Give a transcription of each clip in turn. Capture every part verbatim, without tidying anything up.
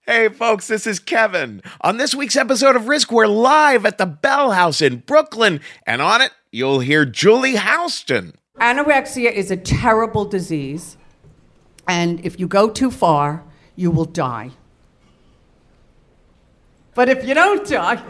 Hey folks, this is Kevin. On this week's episode of Risk, we're live at the Bell House in Brooklyn, and on it, you'll hear Julie Houston. Anorexia is a terrible disease, and if you go too far, you will die. But if you don't die...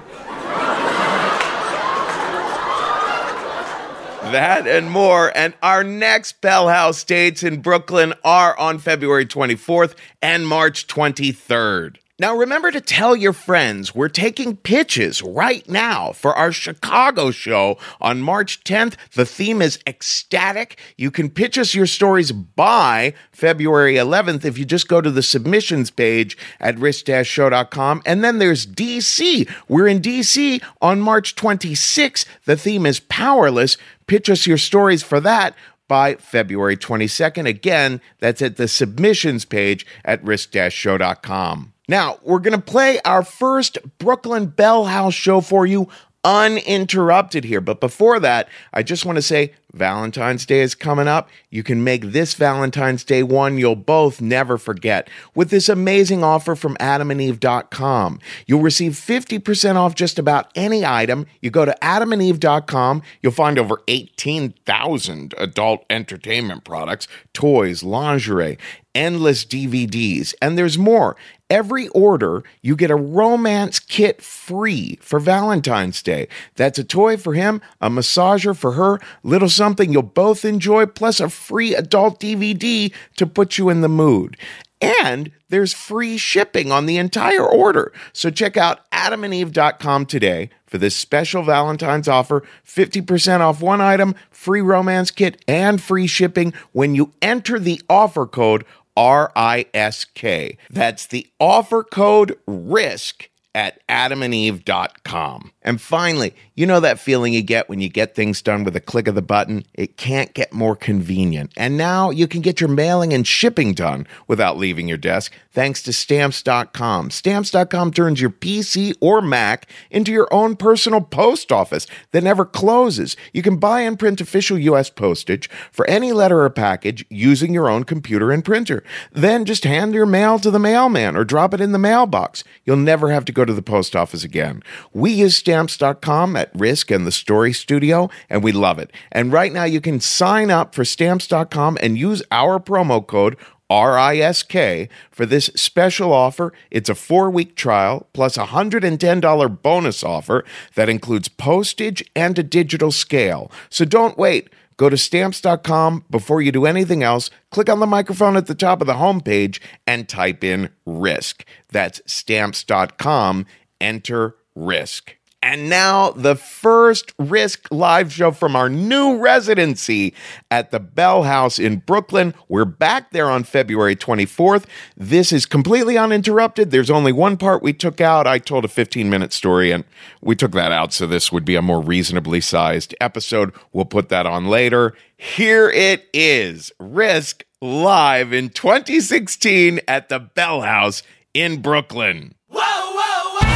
That and more, and our next Bell House dates in Brooklyn are on February twenty-fourth and March twenty-third. Now remember to tell your friends we're taking pitches right now for our Chicago show on March tenth. The theme is ecstatic. You can pitch us your stories by February eleventh if you just go to the submissions page at risk dash show dot com. And then there's D C. We're in D C on March twenty-sixth. The theme is powerless. Pitch us your stories for that by February twenty-second. Again, that's at the submissions page at risk dash show dot com. Now, we're going to play our first Brooklyn Bell House show for you uninterrupted here. But before that, I just want to say Valentine's Day is coming up. You can make this Valentine's Day one you'll both never forget with this amazing offer from adam and eve dot com. You'll receive fifty percent off just about any item. You go to adam and eve dot com. You'll find over eighteen thousand adult entertainment products, toys, lingerie, endless D V Ds, and there's more. Every order, you get a romance kit free for Valentine's Day. That's a toy for him, a massager for her, little something you'll both enjoy, plus a free adult D V D to put you in the mood. And there's free shipping on the entire order. So check out adam and eve dot com today for this special Valentine's offer, fifty percent off one item, free romance kit, and free shipping when you enter the offer code R I S K. That's the offer code RISK at adam and eve dot com. And finally, you know that feeling you get when you get things done with a click of the button? It can't get more convenient. And now you can get your mailing and shipping done without leaving your desk thanks to stamps dot com. stamps dot com turns your P C or Mac into your own personal post office that never closes. You can buy and print official U S postage for any letter or package using your own computer and printer. Then just hand your mail to the mailman or drop it in the mailbox. You'll never have to go to the post office again. We use stamps dot com at Risk and the Story Studio, and we love it. And right now you can sign up for stamps dot com and use our promo code R I S K for this special offer. It's a four-week trial plus a one hundred ten dollars bonus offer that includes postage and a digital scale. So don't wait. Go to stamps dot com before you do anything else. Click on the microphone at the top of the homepage and type in RISK. That's stamps dot com. Enter RISK. And now the first Risk live show from our new residency at the Bell House in Brooklyn. We're back there on February twenty-fourth. This is completely uninterrupted. There's only one part we took out. I told a fifteen-minute story, and we took that out, so this would be a more reasonably sized episode. We'll put that on later. Here it is, Risk live in twenty sixteen at the Bell House in Brooklyn. Whoa, whoa, whoa!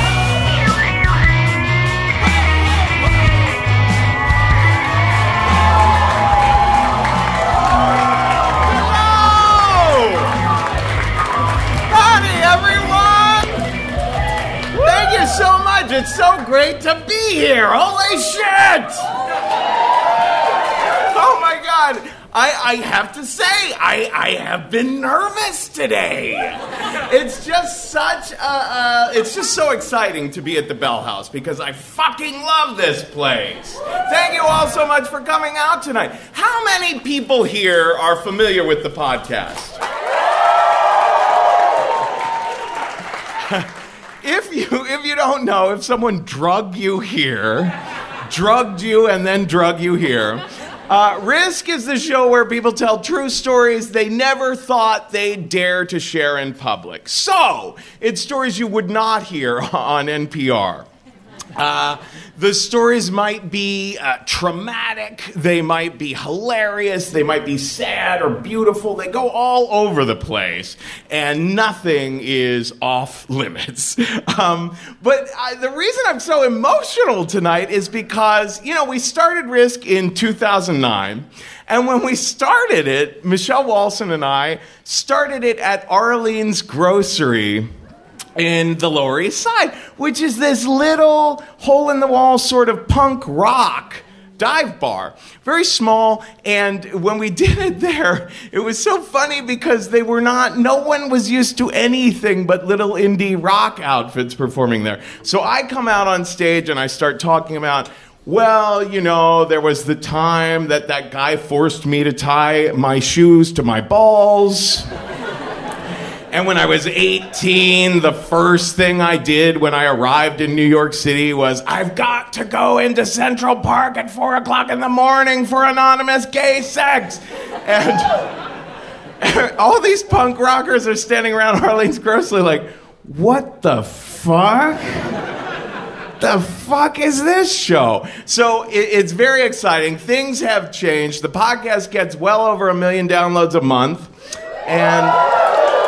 So much. It's so great to be here. Holy shit! Oh my God. I, I have to say, I, I have been nervous today. It's just such a, uh, it's just so exciting to be at the Bell House because I fucking love this place. Thank you all so much for coming out tonight. How many people here are familiar with the podcast? If you if you don't know, if someone drug you here, drugged you and then drug you here, uh, Risk is the show where people tell true stories they never thought they'd dare to share in public. So, it's stories you would not hear on N P R. Uh, the stories might be uh, traumatic, they might be hilarious, they might be sad or beautiful, they go all over the place, and nothing is off limits. Um, but uh, the reason I'm so emotional tonight is because, you know, we started Risk in two thousand nine, and when we started it, Michelle Walson and I started it at Arlene's Grocery in the Lower East Side, which is this little hole-in-the-wall sort of punk rock dive bar. Very small, and when we did it there, it was so funny because they were not, no one was used to anything but little indie rock outfits performing there. So I come out on stage and I start talking about, well, you know, there was the time that that guy forced me to tie my shoes to my balls. And when I was eighteen, the first thing I did when I arrived in New York City was, I've got to go into Central Park at four o'clock in the morning for anonymous gay sex. And all these punk rockers are standing around Arlene's Grocery like, what the fuck? The fuck is this show? So it, it's very exciting. Things have changed. The podcast gets well over a million downloads a month. And...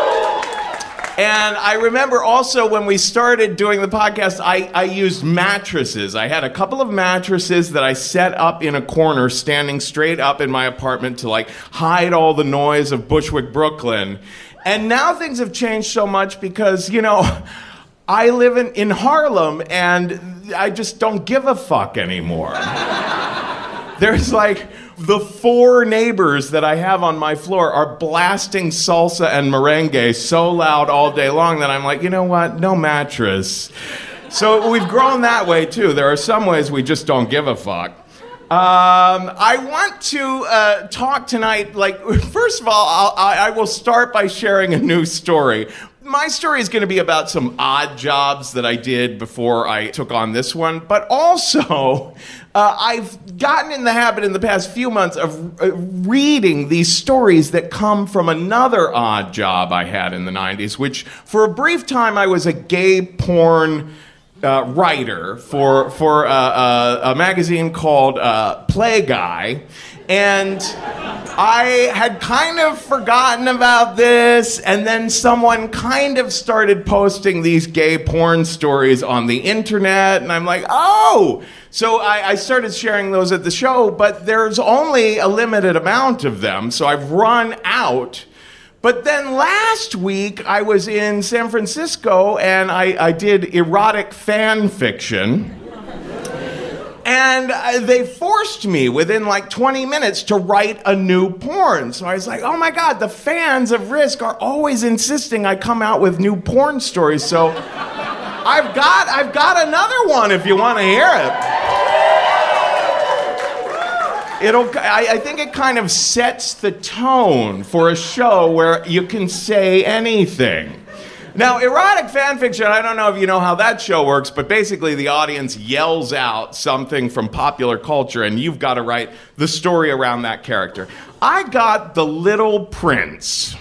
And I remember also when we started doing the podcast, I, I used mattresses. I had a couple of mattresses that I set up in a corner, standing straight up in my apartment to like hide all the noise of Bushwick, Brooklyn. And now things have changed so much because, you know, I live in, in Harlem and I just don't give a fuck anymore. There's like... The four neighbors that I have on my floor are blasting salsa and merengue so loud all day long that I'm like, you know what? No mattress. So we've grown that way, too. There are some ways we just don't give a fuck. Um, I want to uh, talk tonight, like, first of all, I'll, I, I will start by sharing a new story. My story is going to be about some odd jobs that I did before I took on this one, but also uh, I've gotten in the habit in the past few months of uh, reading these stories that come from another odd job I had in the nineties, which for a brief time I was a gay porn uh, writer for, for uh, uh, a magazine called uh, Play Guy. And I had kind of forgotten about this, and then someone kind of started posting these gay porn stories on the internet, and I'm like, oh! So I, I started sharing those at the show, but there's only a limited amount of them, so I've run out. But then last week, I was in San Francisco, and I, I did erotic fan fiction. And uh, they forced me within like twenty minutes to write a new porn. So I was like, oh my God, the fans of Risk are always insisting I come out with new porn stories. So I've got, I've got another one if you want to hear it. It'll, I, I think it kind of sets the tone for a show where you can say anything. Now, erotic fan fiction, I don't know if you know how that show works, but basically the audience yells out something from popular culture, and you've got to write the story around that character. I got The Little Prince.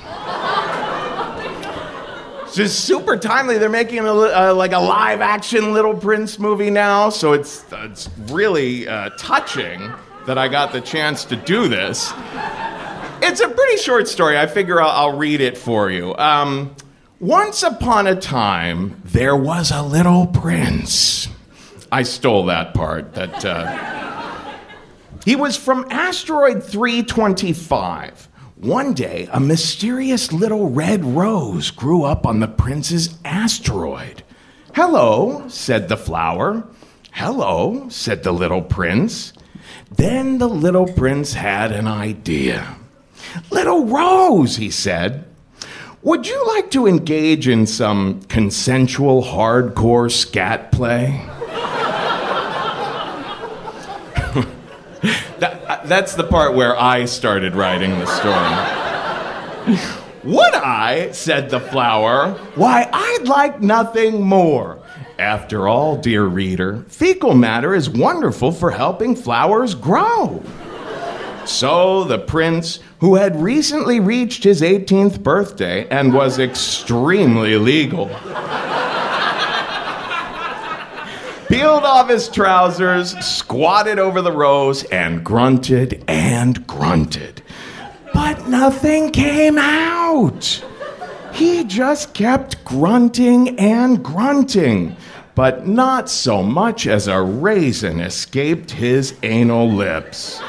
It's just super timely. They're making a, uh, like a live-action Little Prince movie now, so it's, it's really uh, touching that I got the chance to do this. It's a pretty short story. I figure I'll, I'll read it for you. Um... Once upon a time, there was a little prince. I stole that part. That uh... He was from asteroid three twenty-five. One day, a mysterious little red rose grew up on the prince's asteroid. Hello, said the flower. Hello, said the little prince. Then the little prince had an idea. Little Rose, he said. Would you like to engage in some consensual hardcore scat play? that, that's the part where I started writing the story. Would I? Said the flower. Why, I'd like nothing more. After all, dear reader, fecal matter is wonderful for helping flowers grow. So the prince, who had recently reached his eighteenth birthday and was extremely legal, peeled off his trousers, squatted over the rose, and grunted and grunted. But nothing came out. He just kept grunting and grunting, but not so much as a raisin escaped his anal lips.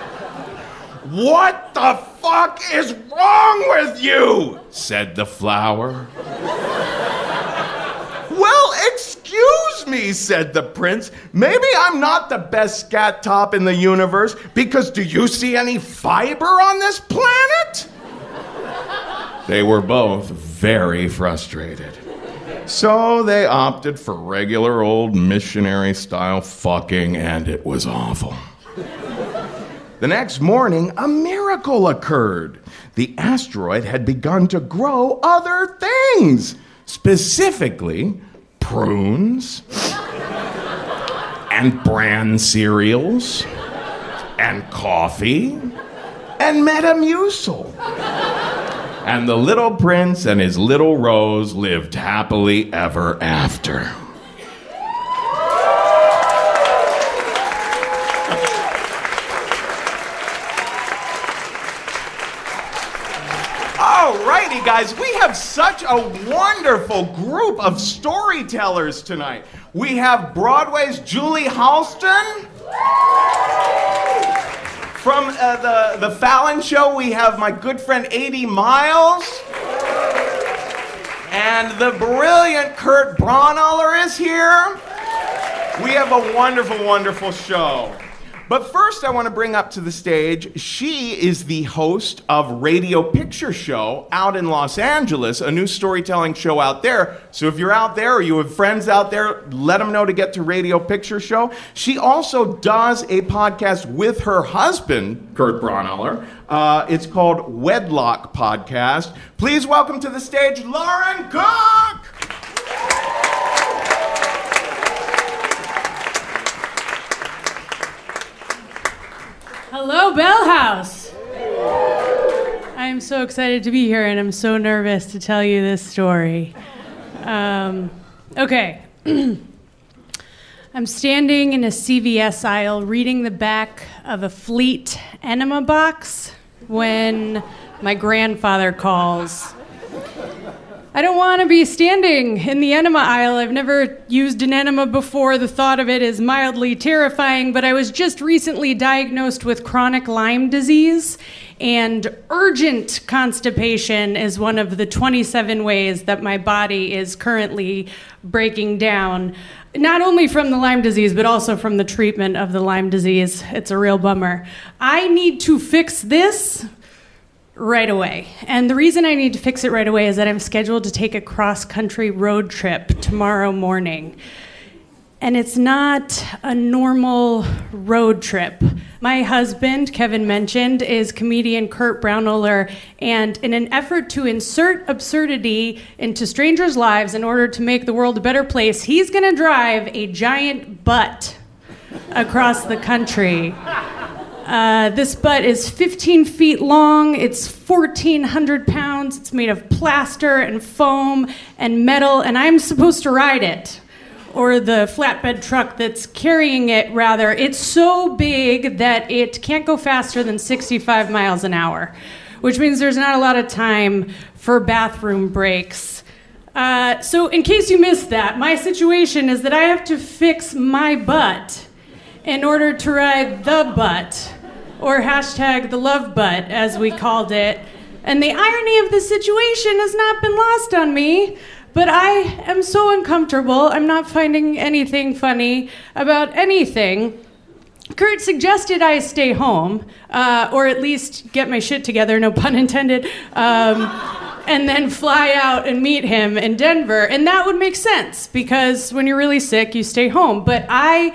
What the fuck is wrong with you? Said the flower. me, said the prince. Maybe I'm not the best scat top in the universe, because do you see any fiber on this planet? They were both very frustrated. So they opted for regular old missionary-style fucking, and it was awful. The next morning, a miracle occurred. The asteroid had begun to grow other things, specifically prunes and bran cereals and coffee and Metamucil. And the little prince and his little rose lived happily ever after. Alrighty, guys, we have such a wonderful group of storytellers tonight. We have Broadway's Julie Halston. From uh, the, the Fallon Show, we have my good friend Adie Miles. And the brilliant Kurt Braunohler is here. We have a wonderful, wonderful show. But first, I want to bring up to the stage, she is the host of Radio Picture Show out in Los Angeles, a new storytelling show out there. So if you're out there or you have friends out there, let them know to get to Radio Picture Show. She also does a podcast with her husband, Kurt Braunohler. Uh, it's called Wedlock Podcast. Please welcome to the stage, Lauren Cook! Hello, Bell House. I am so excited to be here, and I'm so nervous to tell you this story. Um, okay. I'm standing in a C V S aisle reading the back of a Fleet enema box when my grandfather calls. I don't want to be standing in the enema aisle. I've never used an enema before. The thought of it is mildly terrifying, but I was just recently diagnosed with chronic Lyme disease, and urgent constipation is one of the twenty-seven ways that my body is currently breaking down, not only from the Lyme disease, but also from the treatment of the Lyme disease. It's a real bummer. I need to fix this right away. And the reason I need to fix it right away is that I'm scheduled to take a cross-country road trip tomorrow morning. And it's not a normal road trip. My husband, Kevin mentioned, is comedian Kurt Braunohler, and in an effort to insert absurdity into strangers' lives in order to make the world a better place, he's gonna drive a giant butt across the country. Uh, this butt is fifteen feet long, it's fourteen hundred pounds, it's made of plaster and foam and metal, and I'm supposed to ride it. Or the flatbed truck that's carrying it, rather. It's so big that it can't go faster than sixty-five miles an hour, which means there's not a lot of time for bathroom breaks. Uh, so in case you missed that, my situation is that I have to fix my butt in order to ride the butt, or hashtag the love butt, as we called it. And the irony of the situation has not been lost on me, but I am so uncomfortable. I'm not finding anything funny about anything. Kurt suggested I stay home, uh, or at least get my shit together, no pun intended, um, and then fly out and meet him in Denver. And that would make sense, because when you're really sick, you stay home. But I...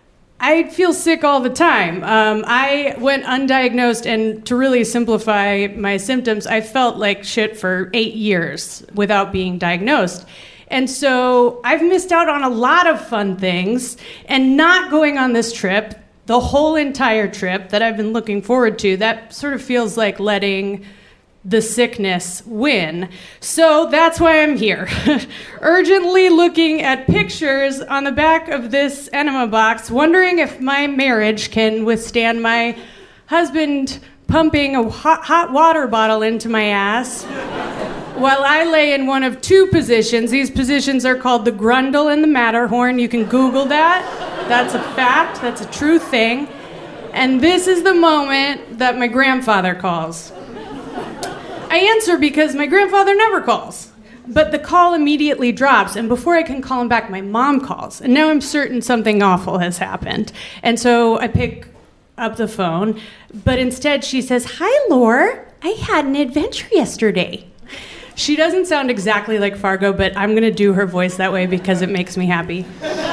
I feel sick all the time. Um, I went undiagnosed, and to really simplify my symptoms, I felt like shit for eight years without being diagnosed. And so I've missed out on a lot of fun things, and not going on this trip, the whole entire trip that I've been looking forward to, that sort of feels like letting the sickness win. So that's why I'm here, urgently looking at pictures on the back of this enema box, wondering if my marriage can withstand my husband pumping a hot, hot water bottle into my ass while I lay in one of two positions. These positions are called the Grundle and the Matterhorn. You can Google that. That's a fact. That's a true thing. And this is the moment that my grandfather calls. I answer because my grandfather never calls. but the call immediately drops, and before I can call him back, my mom calls. And now I'm certain something awful has happened. And so I pick up the phone, but instead she says, "Hi, Laura. I had an adventure yesterday." She doesn't sound exactly like Fargo, but I'm going to do her voice that way because it makes me happy.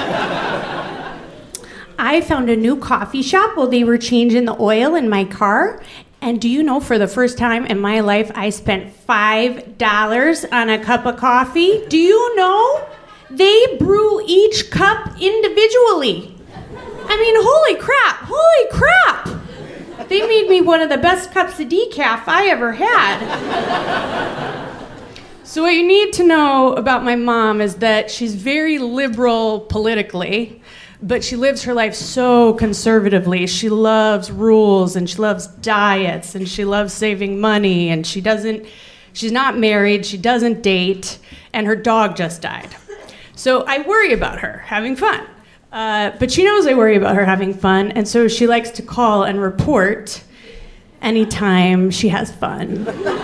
"I found a new coffee shop while they were changing the oil in my car. And do you know, for the first time in my life, I spent five dollars on a cup of coffee? Do you know? They brew each cup individually. I mean, holy crap, holy crap. They made me one of the best cups of decaf I ever had." So what you need to know about my mom is that she's very liberal politically, but she lives her life so conservatively. She loves rules, and she loves diets, and she loves saving money, and she doesn't, she's not married, she doesn't date, and her dog just died. So I worry about her having fun. Uh, but she knows I worry about her having fun, and so she likes to call and report anytime she has fun.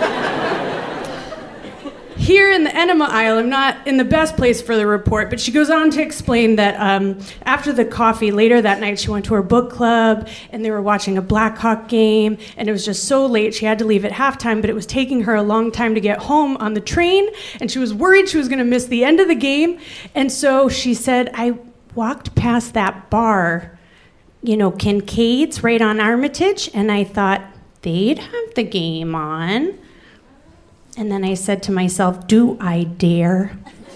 Here in the enema aisle, I'm not in the best place for the report, but she goes on to explain that um, after the coffee, later that night, she went to her book club, and they were watching a Blackhawk game, and it was just so late, she had to leave at halftime, but it was taking her a long time to get home on the train, and she was worried she was going to miss the end of the game, and so she said, "I walked past that bar, you know, Kincaid's right on Armitage, and I thought, they'd have the game on. And then I said to myself, do I dare?"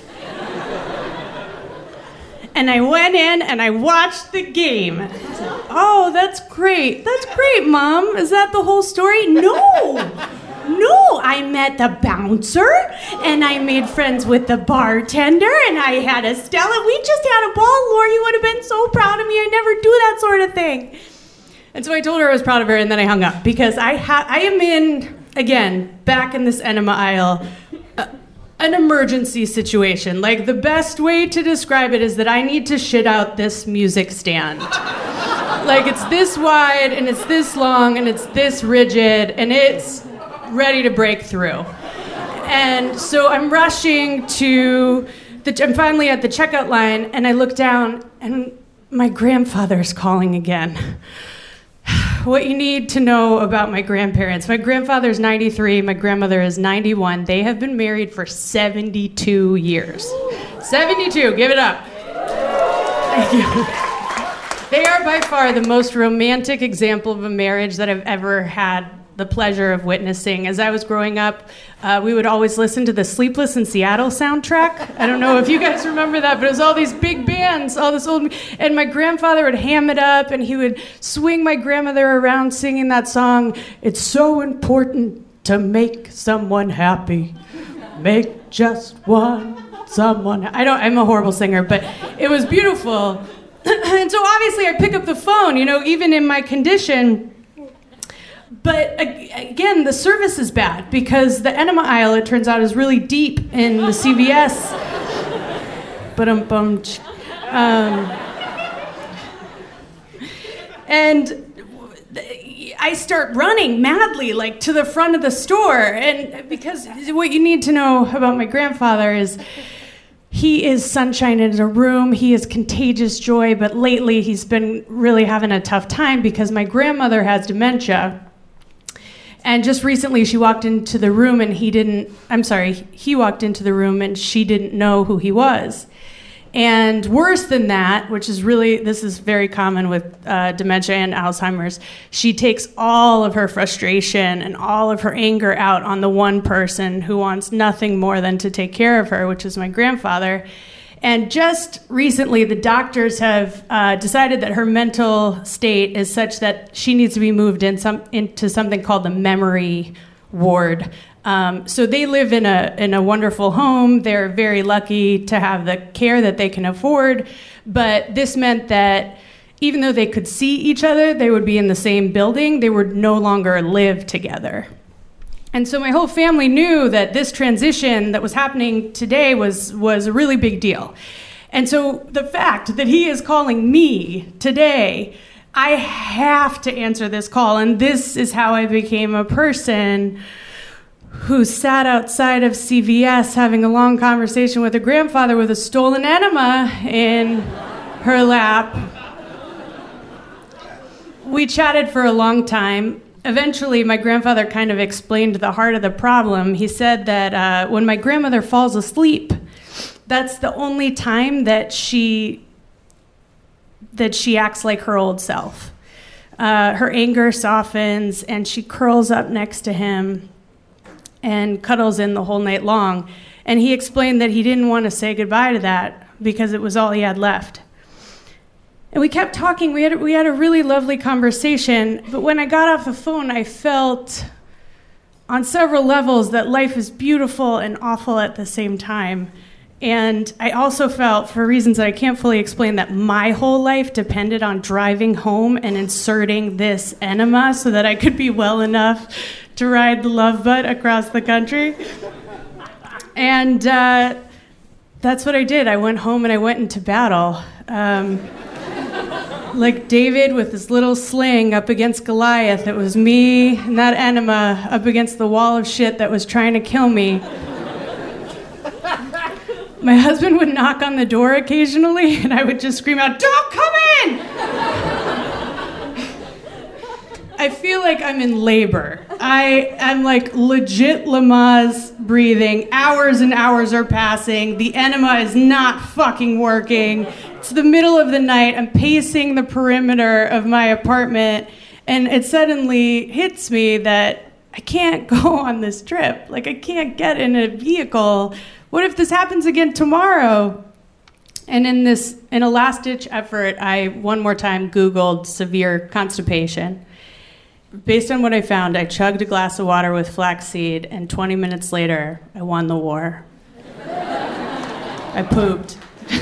And I went in and I watched the game. I said, "Oh, that's great. That's great, Mom. Is that the whole story?" No. No, I met the bouncer, and I made friends with the bartender, and I had a Stella. We just had a ball, Laura. You would have been so proud of me. I never do that sort of thing. And so I told her I was proud of her, and then I hung up, because I ha- I am in, again, back in this enema aisle, uh, an emergency situation. Like, the best way to describe it is that I need to shit out this music stand. Like, it's this wide, and it's this long, and it's this rigid, and it's ready to break through. And so I'm rushing to, the, I'm finally at the checkout line, and I look down, and my grandfather's calling again. What you need to know about my grandparents. My grandfather's ninety-three, my grandmother is ninety-one. They have been married for seventy-two years. seventy-two, give it up. Thank you. They are by far the most romantic example of a marriage that I've ever had the pleasure of witnessing. As I was growing up, uh, we would always listen to the Sleepless in Seattle soundtrack. I don't know if you guys remember that, but it was all these big bands, all this old, and my grandfather would ham it up, and he would swing my grandmother around singing that song. It's so important to make someone happy. Make just one someone. I don't. I'm a horrible singer, but it was beautiful. And so obviously I pick up the phone, you know, even in my condition. But again, the service is bad, because the enema aisle, it turns out, is really deep in the C V S. Ba-dum-bum. Um, and I start running madly, like, to the front of the store. And because what you need to know about my grandfather is he is sunshine in a room. He is contagious joy. But lately he's been really having a tough time because my grandmother has dementia. And just recently she walked into the room and he didn't, I'm sorry, he walked into the room and she didn't know who he was. And worse than that, which is really, this is very common with uh, dementia and Alzheimer's, she takes all of her frustration and all of her anger out on the one person who wants nothing more than to take care of her, which is my grandfather. And just recently, the doctors have uh, decided that her mental state is such that she needs to be moved in some, into something called the memory ward. Um, so they live in a in a wonderful home. They're very lucky to have the care that they can afford. But this meant that even though they could see each other, they would be in the same building. They would no longer live together. And so my whole family knew that this transition that was happening today was, was a really big deal. And so the fact that he is calling me today, I have to answer this call. And this is how I became a person who sat outside of C V S having a long conversation with her grandfather with a stolen enema in her lap. We chatted for a long time. Eventually, my grandfather kind of explained the heart of the problem. He said that uh, when my grandmother falls asleep, that's the only time that she that she acts like her old self. Uh, her anger softens, and she curls up next to him and cuddles in the whole night long. And he explained that he didn't want to say goodbye to that because it was all he had left. And we kept talking. We had, we had a really lovely conversation. But when I got off the phone, I felt on several levels that life is beautiful and awful at the same time. And I also felt, for reasons that I can't fully explain, that my whole life depended on driving home and inserting this enema so that I could be well enough to ride the Love Butt across the country. And uh, that's what I did. I went home and I went into battle. Um, like David with his little sling up against Goliath. It was me and that enema up against the wall of shit that was trying to kill me. My husband would knock on the door occasionally, and I would just scream out, "Don't come in!" I feel like I'm in labor. I am like legit Lamaze breathing. Hours and hours are passing. The enema is not fucking working. It's the middle of the night. I'm pacing the perimeter of my apartment, and it suddenly hits me that I can't go on this trip. Like, I can't get in a vehicle. What if this happens again tomorrow? And in this, in a last-ditch effort, I one more time Googled severe constipation. Based on what I found, I chugged a glass of water with flaxseed, and twenty minutes later, I won the war. I pooped.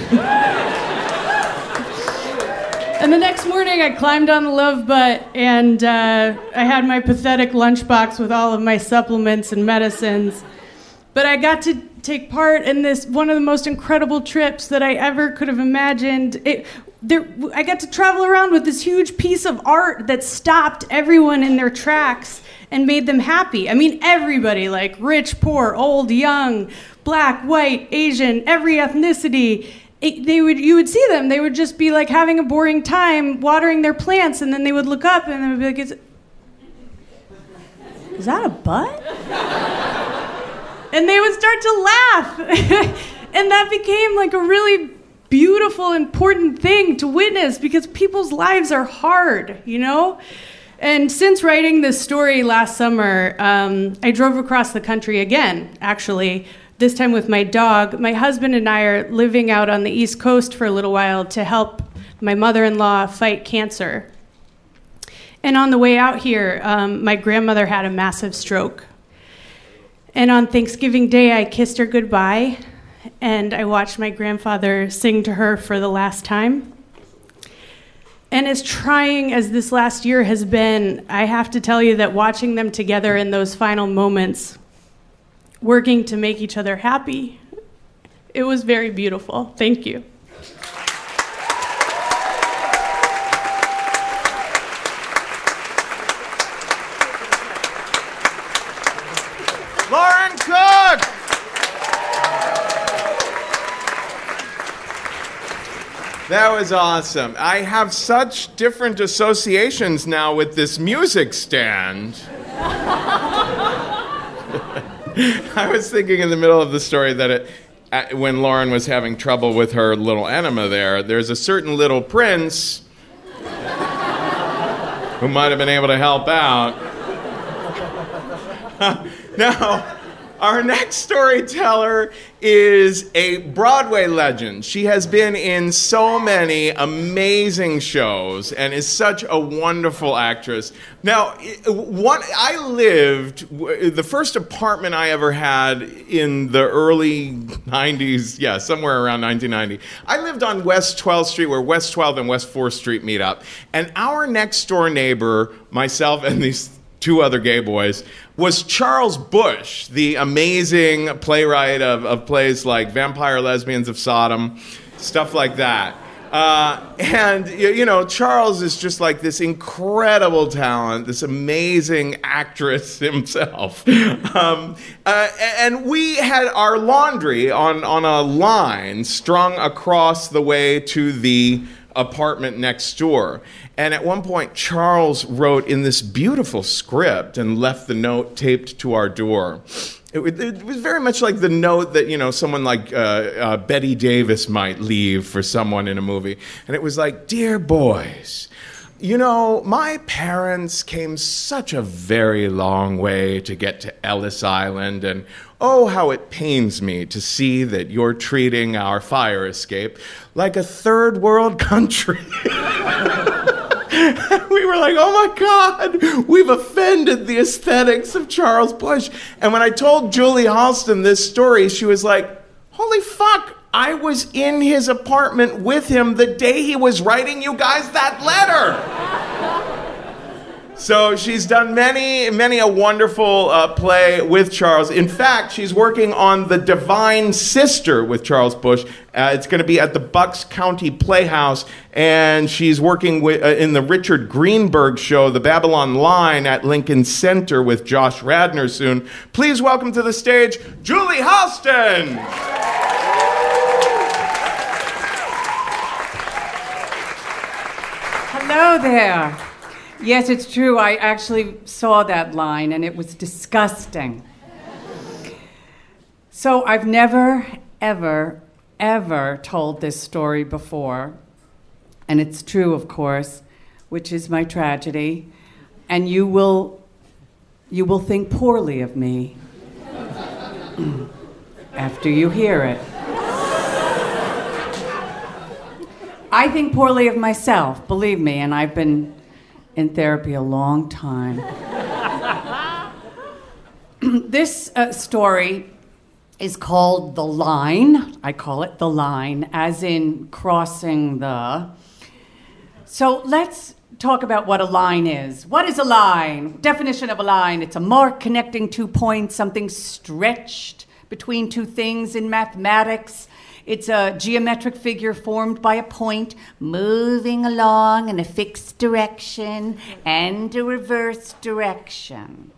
And the next morning, I climbed on the Love Butt, and uh, I had my pathetic lunchbox with all of my supplements and medicines. But I got to take part in this, one of the most incredible trips that I ever could have imagined. It, there, I got to travel around with this huge piece of art that stopped everyone in their tracks and made them happy. I mean, everybody, like rich, poor, old, young, black, white, Asian, every ethnicity. It, they would, you would see them. They would just be like having a boring time watering their plants, and then they would look up and they would be like, "Is, is that a butt?" And they would start to laugh. And that became like a really beautiful, important thing to witness because people's lives are hard, you know? And since writing this story last summer, um, I drove across the country again, actually, this time with my dog. My husband and I are living out on the East Coast for a little while to help my mother-in-law fight cancer. And on the way out here, um, my grandmother had a massive stroke. And on Thanksgiving Day, I kissed her goodbye, and I watched my grandfather sing to her for the last time. And as trying as this last year has been, I have to tell you that watching them together in those final moments, working to make each other happy, it was very beautiful. Thank you. Lauren Cook! That was awesome. I have such different associations now with this music stand. I was thinking in the middle of the story that it, uh, when Lauren was having trouble with her little enema there, there's a certain little prince who might have been able to help out. Now, our next storyteller is a Broadway legend. She has been in so many amazing shows and is such a wonderful actress. Now, one, I lived, the first apartment I ever had in the early nineties, yeah, somewhere around nineteen ninety, I lived on West twelfth Street, where West twelfth and West fourth Street meet up. And our next door neighbor, myself and these two other gay boys, was Charles Busch, the amazing playwright of, of plays like Vampire Lesbians of Sodom, stuff like that. Uh, and, you, you know, Charles is just like this incredible talent, this amazing actress himself. Um, uh, and we had our laundry on, on a line strung across the way to the apartment next door. And at one point, Charles wrote in this beautiful script and left the note taped to our door. It, it was very much like the note that, you know, someone like uh, uh, Betty Davis might leave for someone in a movie. And it was like, "Dear boys, you know, my parents came such a very long way to get to Ellis Island, and oh, how it pains me to see that you're treating our fire escape like a third world country." We were like, "Oh my God, we've offended the aesthetics of Charles Busch." And when I told Julie Halston this story, she was like, "Holy fuck, I was in his apartment with him the day he was writing you guys that letter." So she's done many, many a wonderful uh, play with Charles. In fact, she's working on The Divine Sister with Charles Busch. Uh, it's going to be at the Bucks County Playhouse, and she's working with, uh, in the Richard Greenberg show, The Babylon Line, at Lincoln Center with Josh Radnor soon. Please welcome to the stage, Julie Halston. Hello there. Yes, it's true. I actually saw that line, and it was disgusting. So I've never, ever, ever told this story before. And it's true, of course, which is my tragedy. And you will, you will think poorly of me after you hear it. I think poorly of myself, believe me, and I've been in therapy a long time. This uh, story is called The Line. I call it The Line, as in crossing the. So let's talk about what a line is. What is a line? Definition of a line: it's a mark connecting two points, something stretched between two things in mathematics. It's a geometric figure formed by a point moving along in a fixed direction and a reverse direction.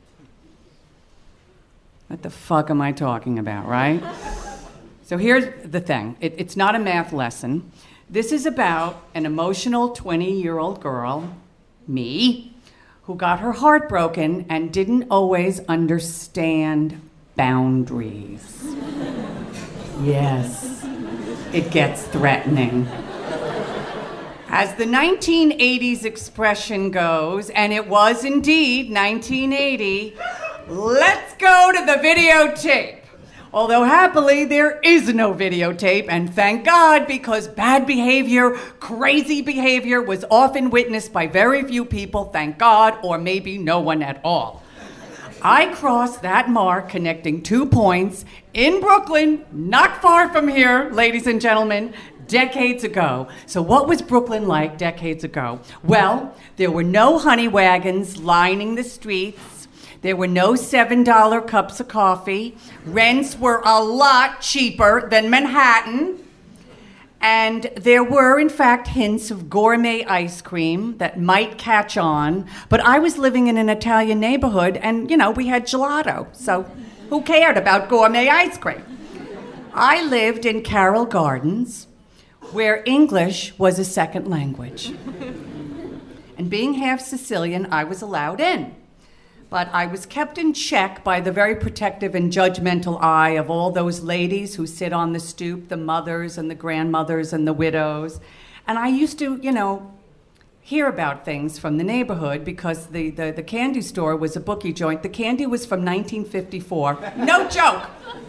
What the fuck am I talking about, right? So here's the thing. It, it's not a math lesson. This is about an emotional twenty-year-old girl, me, who got her heart broken and didn't always understand boundaries. Yes. It gets threatening. As the nineteen eighties expression goes, and it was indeed nineteen eighty, let's go to the videotape. Although happily, there is no videotape, and thank God, because bad behavior, crazy behavior was often witnessed by very few people, thank God, or maybe no one at all. I crossed that mark connecting two points in Brooklyn, not far from here, ladies and gentlemen, decades ago. So what was Brooklyn like decades ago? Well, there were no honey wagons lining the streets. There were no seven dollar cups of coffee. Rents were a lot cheaper than Manhattan. And there were, in fact, hints of gourmet ice cream that might catch on. But I was living in an Italian neighborhood, and, you know, we had gelato. So who cared about gourmet ice cream? I lived in Carroll Gardens, where English was a second language. And being half Sicilian, I was allowed in. But I was kept in check by the very protective and judgmental eye of all those ladies who sit on the stoop, the mothers and the grandmothers and the widows. And I used to, you know, hear about things from the neighborhood because the, the, the candy store was a bookie joint. The candy was from nineteen fifty-four. No joke.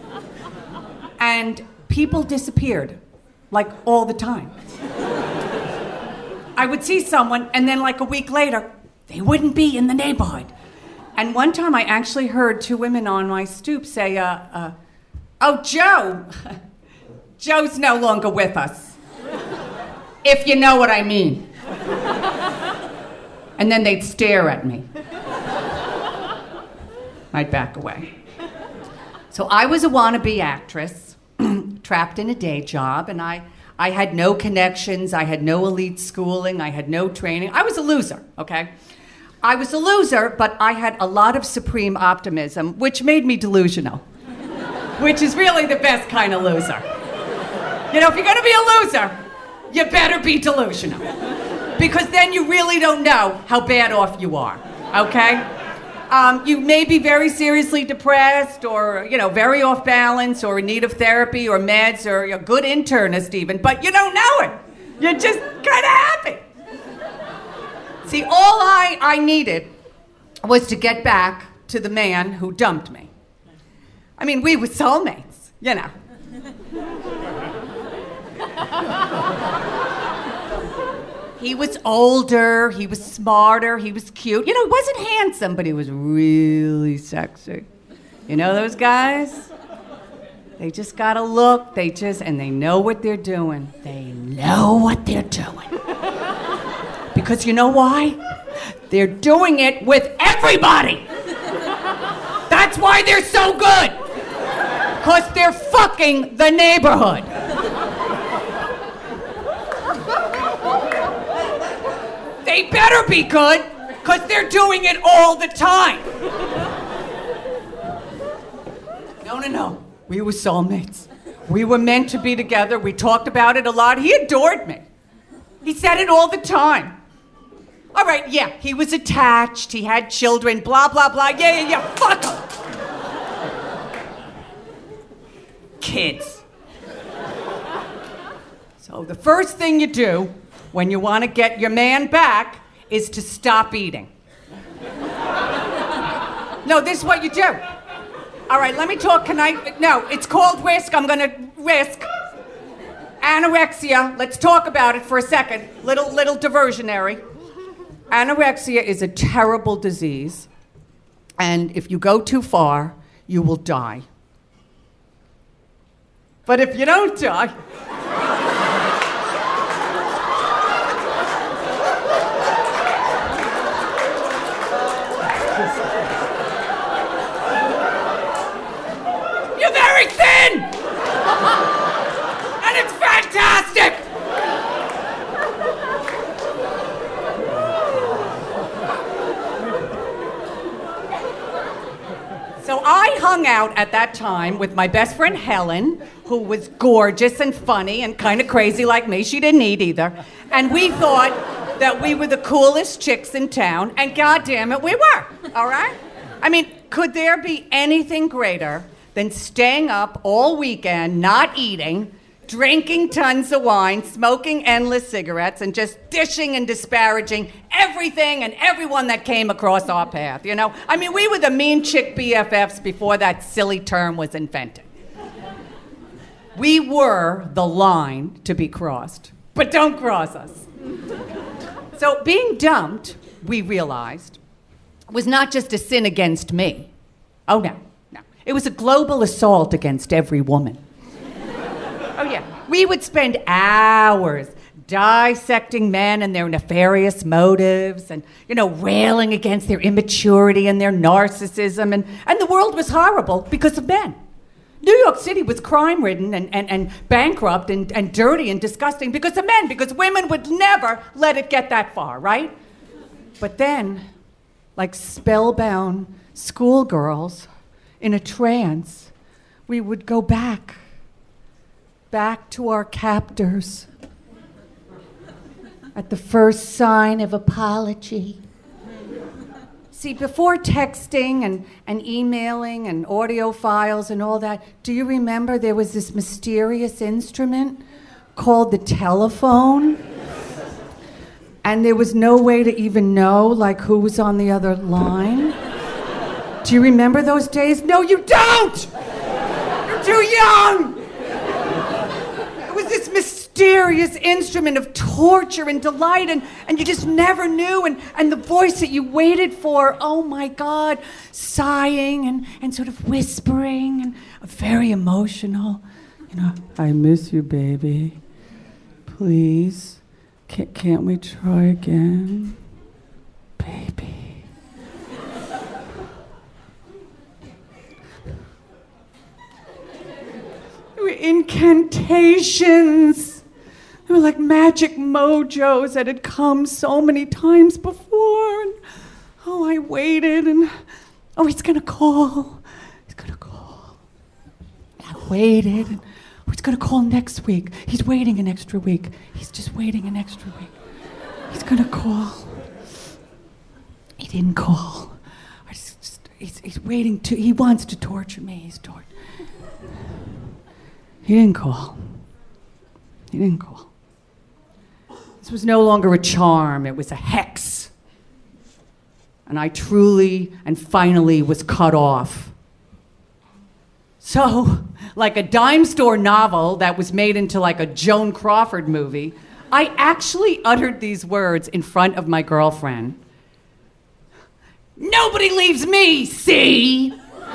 And people disappeared, like all the time. I would see someone, and then like a week later, they wouldn't be in the neighborhood. And one time I actually heard two women on my stoop say, uh, uh, "Oh, Joe, Joe's no longer with us, if you know what I mean." And then they'd stare at me. I'd back away. So I was a wannabe actress, trapped in a day job, and I, I had no connections, I had no elite schooling, I had no training. I was a loser, okay? I was a loser, but I had a lot of supreme optimism, which made me delusional, which is really the best kind of loser. You know, if you're gonna be a loser, you better be delusional, because then you really don't know how bad off you are, okay? Um, you may be very seriously depressed or, you know, very off balance or in need of therapy or meds or a good internist even, but you don't know it. You're just kind of happy. See, all I, I needed was to get back to the man who dumped me. I mean, we were soulmates, you know. He was older, he was smarter, he was cute. You know, he wasn't handsome, but he was really sexy. You know those guys? They just got a look, they just, and they know what they're doing. They know what they're doing. Because you know why? They're doing it with everybody. That's why they're so good. Because they're fucking the neighborhood. They better be good, because they're doing it all the time. No, no, no. We were soulmates. We were meant to be together. We talked about it a lot. He adored me. He said it all the time. All right, yeah, he was attached. He had children, blah, blah, blah. Yeah, yeah, yeah. Fuck him. Kids. So the first thing you do when you want to get your man back is to stop eating. No, this is what you do. All right, let me talk. Can I? No, it's called risk. I'm going to risk. Anorexia. Let's talk about it for a second. Little, little diversionary. Anorexia is a terrible disease. And if you go too far, you will die. But if you don't die... You're very thin! And it's fantastic! So I hung out at that time with my best friend Helen, who was gorgeous and funny and kind of crazy like me. She didn't eat either. And we thought that we were the coolest chicks in town, and goddamn it, we were, all right? I mean, could there be anything greater than staying up all weekend, not eating, drinking tons of wine, smoking endless cigarettes, and just dishing and disparaging everything and everyone that came across our path, you know? I mean, we were the mean chick B F Fs before that silly term was invented. We were the line to be crossed, but don't cross us. So being dumped, we realized, was not just a sin against me. Oh, no. It was a global assault against every woman. Oh, yeah. We would spend hours dissecting men and their nefarious motives and, you know, railing against their immaturity and their narcissism. And, and the world was horrible because of men. New York City was crime-ridden and, and, and bankrupt and, and dirty and disgusting because of men, because women would never let it get that far, right? But then, like spellbound schoolgirls, in a trance, we would go back, back to our captors at the first sign of apology. See, before texting and, and emailing and audio files and all that, do you remember there was this mysterious instrument called the telephone? And there was no way to even know, like, who was on the other line? Do you remember those days? No, you don't! You're too young! It was this mysterious instrument of torture and delight, and, and you just never knew, and, and the voice that you waited for, oh my God, sighing and, and sort of whispering and very emotional. You know, I miss you, baby. Please, can't, can't we try again? Baby. incantations. They were like magic mojos that had come so many times before. And, oh, I waited and, oh, he's gonna call. He's gonna call. And I waited and, oh, he's gonna call next week. He's waiting an extra week. He's just waiting an extra week. He's gonna call. He didn't call. I just, just, he's, he's waiting to, he wants to torture me. He's tortured. He didn't call. He didn't call. This was no longer a charm, it was a hex. And I truly and finally was cut off. So, like a dime store novel that was made into like a Joan Crawford movie, I actually uttered these words in front of my girlfriend. Nobody leaves me, see?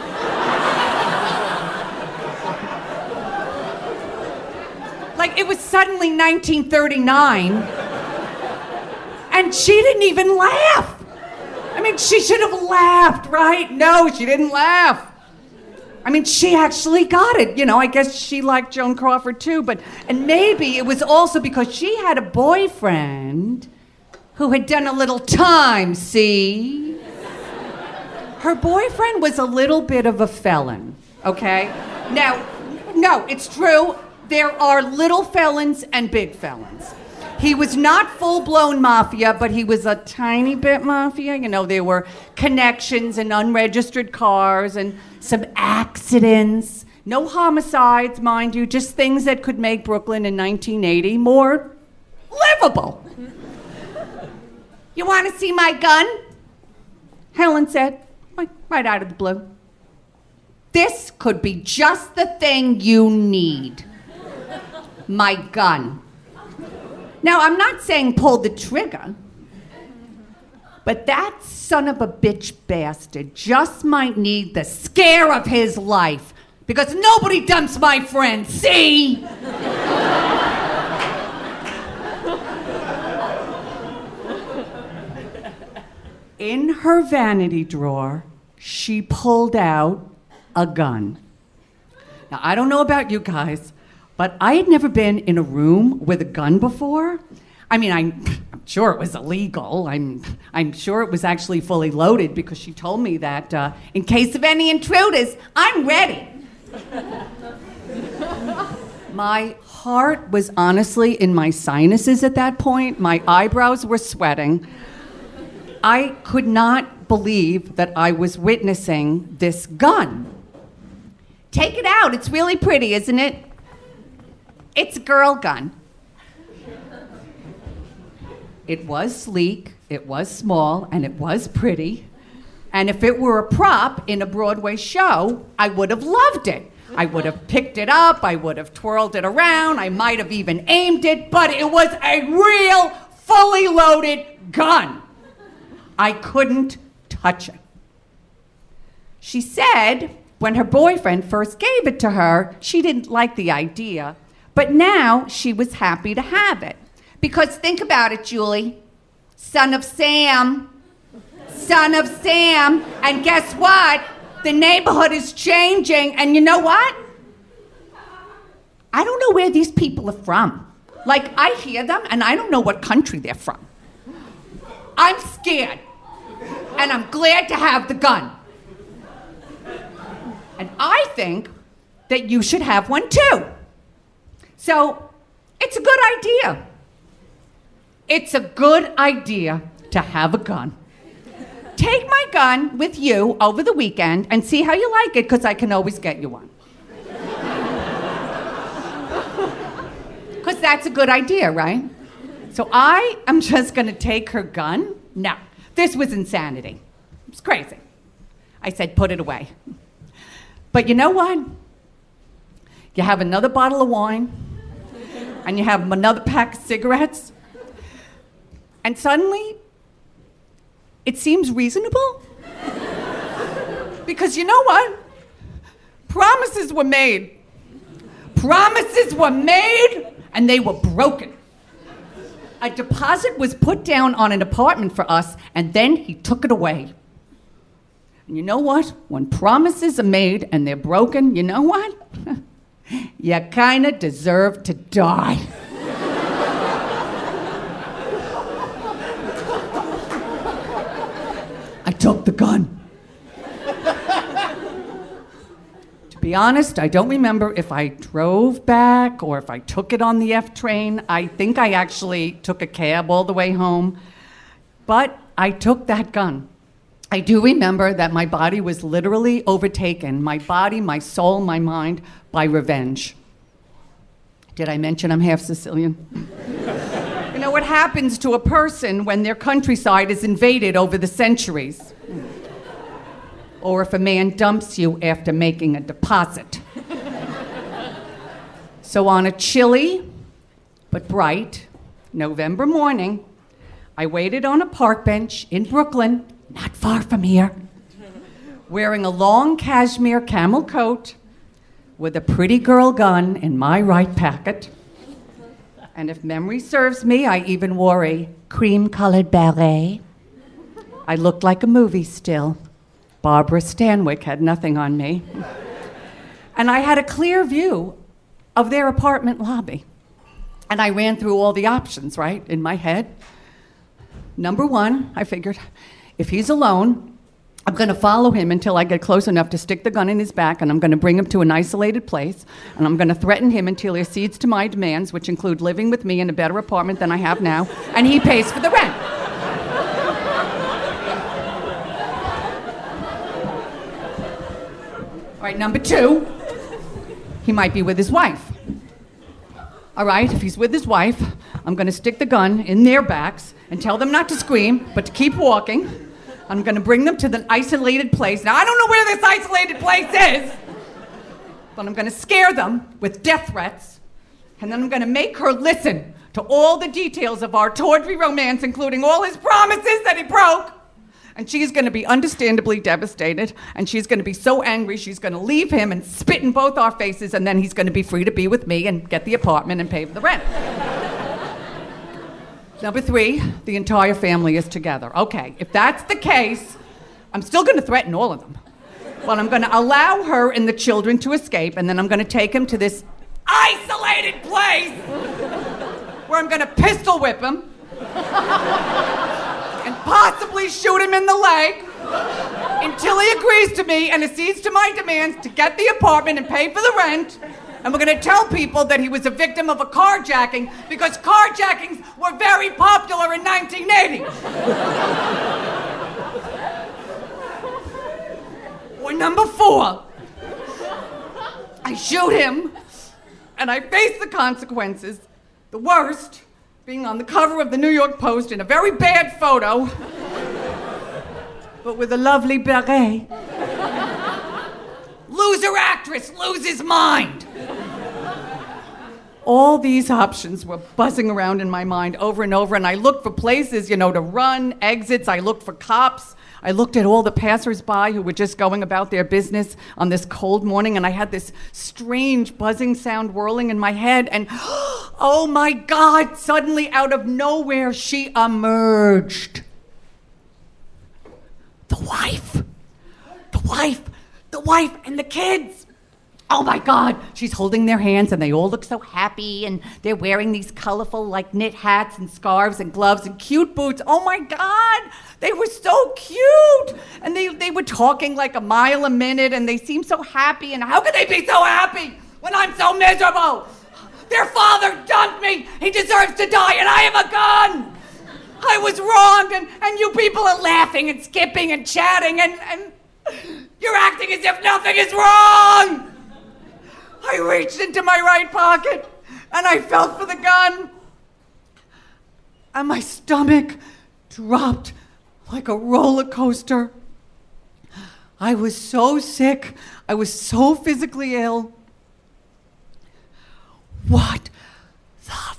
Like it was suddenly nineteen thirty-nine, and she didn't even laugh. I mean, she should have laughed, right? No, she didn't laugh. I mean, she actually got it. You know, I guess she liked Joan Crawford too, but, and maybe it was also because she had a boyfriend who had done a little time, see? Her boyfriend was a little bit of a felon, okay? Now, no, it's true. There are little felons and big felons. He was not full-blown mafia, but he was a tiny bit mafia. You know, there were connections and unregistered cars and some accidents. No homicides, mind you, just things that could make Brooklyn in nineteen eighty more livable. You want to see my gun? Helen said, right out of the blue. This could be just the thing you need. My gun. Now, I'm not saying pull the trigger, but that son of a bitch bastard just might need the scare of his life, because nobody dumps my friend, see? In her vanity drawer, she pulled out a gun. Now, I don't know about you guys, but I had never been in a room with a gun before. I mean, I'm, I'm sure it was illegal. I'm, I'm sure it was actually fully loaded because she told me that uh, in case of any intruders, I'm ready. My heart was honestly in my sinuses at that point. My eyebrows were sweating. I could not believe that I was witnessing this gun. Take it out. It's really pretty, isn't it? It's a girl gun. It was sleek, it was small, and it was pretty. And if it were a prop in a Broadway show, I would have loved it. I would have picked it up, I would have twirled it around, I might have even aimed it, but it was a real, fully loaded gun. I couldn't touch it. She said when her boyfriend first gave it to her, she didn't like the idea. But now she was happy to have it. Because think about it, Julie. Son of Sam. Son of Sam. And guess what? The neighborhood is changing. And you know what? I don't know where these people are from. Like, I hear them and I don't know what country they're from. I'm scared. And I'm glad to have the gun. And I think that you should have one too. So, it's a good idea. It's a good idea to have a gun. Take my gun with you over the weekend and see how you like it, because I can always get you one. Because that's a good idea, right? So I am just going to take her gun. No, this was insanity. It's crazy. I said, put it away. But you know what? You have another bottle of wine, and you have another pack of cigarettes, and suddenly, it seems reasonable. Because you know what? Promises were made. Promises were made, and they were broken. A deposit was put down on an apartment for us, and then he took it away. And you know what? When promises are made and they're broken, you know what? You kinda deserve to die. I took the gun. To be honest, I don't remember if I drove back or if I took it on the F train. I think I actually took a cab all the way home. But I took that gun. I do remember that my body was literally overtaken, my body, my soul, my mind, by revenge. Did I mention I'm half Sicilian? You know what happens to a person when their countryside is invaded over the centuries? Or if a man dumps you after making a deposit. So on a chilly but bright November morning, I waited on a park bench in Brooklyn, not far from here, wearing a long cashmere camel coat with a pretty girl gun in my right pocket. And if memory serves me, I even wore a cream-colored beret. I looked like a movie still. Barbara Stanwyck had nothing on me. And I had a clear view of their apartment lobby. And I ran through all the options, right, in my head. Number one, I figured, if he's alone, I'm going to follow him until I get close enough to stick the gun in his back, and I'm going to bring him to an isolated place, and I'm going to threaten him until he accedes to my demands, which include living with me in a better apartment than I have now, and he pays for the rent. All right, number two, he might be with his wife. All right, if he's with his wife, I'm going to stick the gun in their backs and tell them not to scream, but to keep walking. I'm going to bring them to the isolated place. Now, I don't know where this isolated place is, but I'm going to scare them with death threats, and then I'm going to make her listen to all the details of our tawdry romance, including all his promises that he broke. And she's going to be understandably devastated, and she's going to be so angry she's going to leave him and spit in both our faces, and then he's going to be free to be with me and get the apartment and pay for the rent. Number three, the entire family is together. Okay, if that's the case, I'm still going to threaten all of them. But I'm going to allow her and the children to escape, and then I'm going to take him to this isolated place where I'm going to pistol whip him and possibly shoot him in the leg until he agrees to me and accedes to my demands to get the apartment and pay for the rent. And we're going to tell people that he was a victim of a carjacking because carjackings were very popular in nineteen eighty. Or number four, I shoot him and I face the consequences. The worst being on the cover of the New York Post in a very bad photo, but with a lovely beret. Loser actress loses mind. All these options were buzzing around in my mind over and over, and I looked for places, you know, to run, exits. I looked for cops. I looked at all the passersby who were just going about their business on this cold morning, and I had this strange buzzing sound whirling in my head, and oh my God, suddenly out of nowhere, she emerged. The wife. The wife. The wife and the kids. Oh my God, she's holding their hands and they all look so happy and they're wearing these colorful like knit hats and scarves and gloves and cute boots. Oh my God, they were so cute. And they, they were talking like a mile a minute and they seemed so happy. And how could they be so happy when I'm so miserable? Their father dumped me. He deserves to die and I have a gun. I was wronged and, and you people are laughing and skipping and chatting and, and you're acting as if nothing is wrong. I reached into my right pocket and I felt for the gun. And my stomach dropped like a roller coaster. I was so sick. I was so physically ill. What the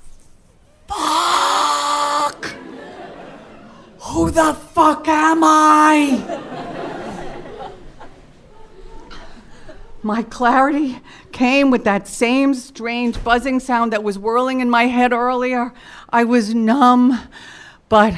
fuck? Who the fuck am I? My clarity came with that same strange buzzing sound that was whirling in my head earlier. I was numb, but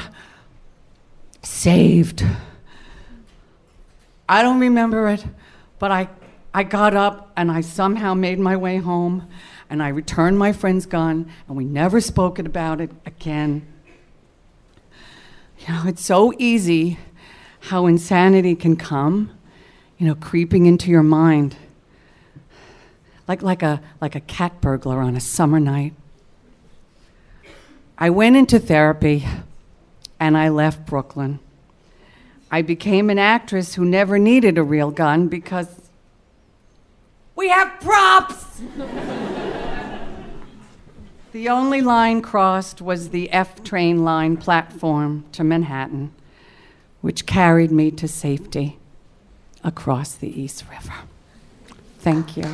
saved. I don't remember it, but I I got up and I somehow made my way home, and I returned my friend's gun, and we never spoke about it again. You know, it's so easy how insanity can come, you know, creeping into your mind, like like a like a cat burglar on a summer night. I went into therapy, and I left Brooklyn. I became an actress who never needed a real gun because we have props. The only line crossed was the F train line platform to Manhattan, which carried me to safety across the East River. Thank you.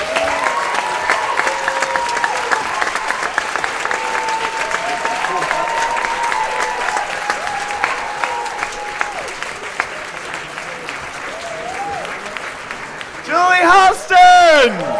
Julie Halston!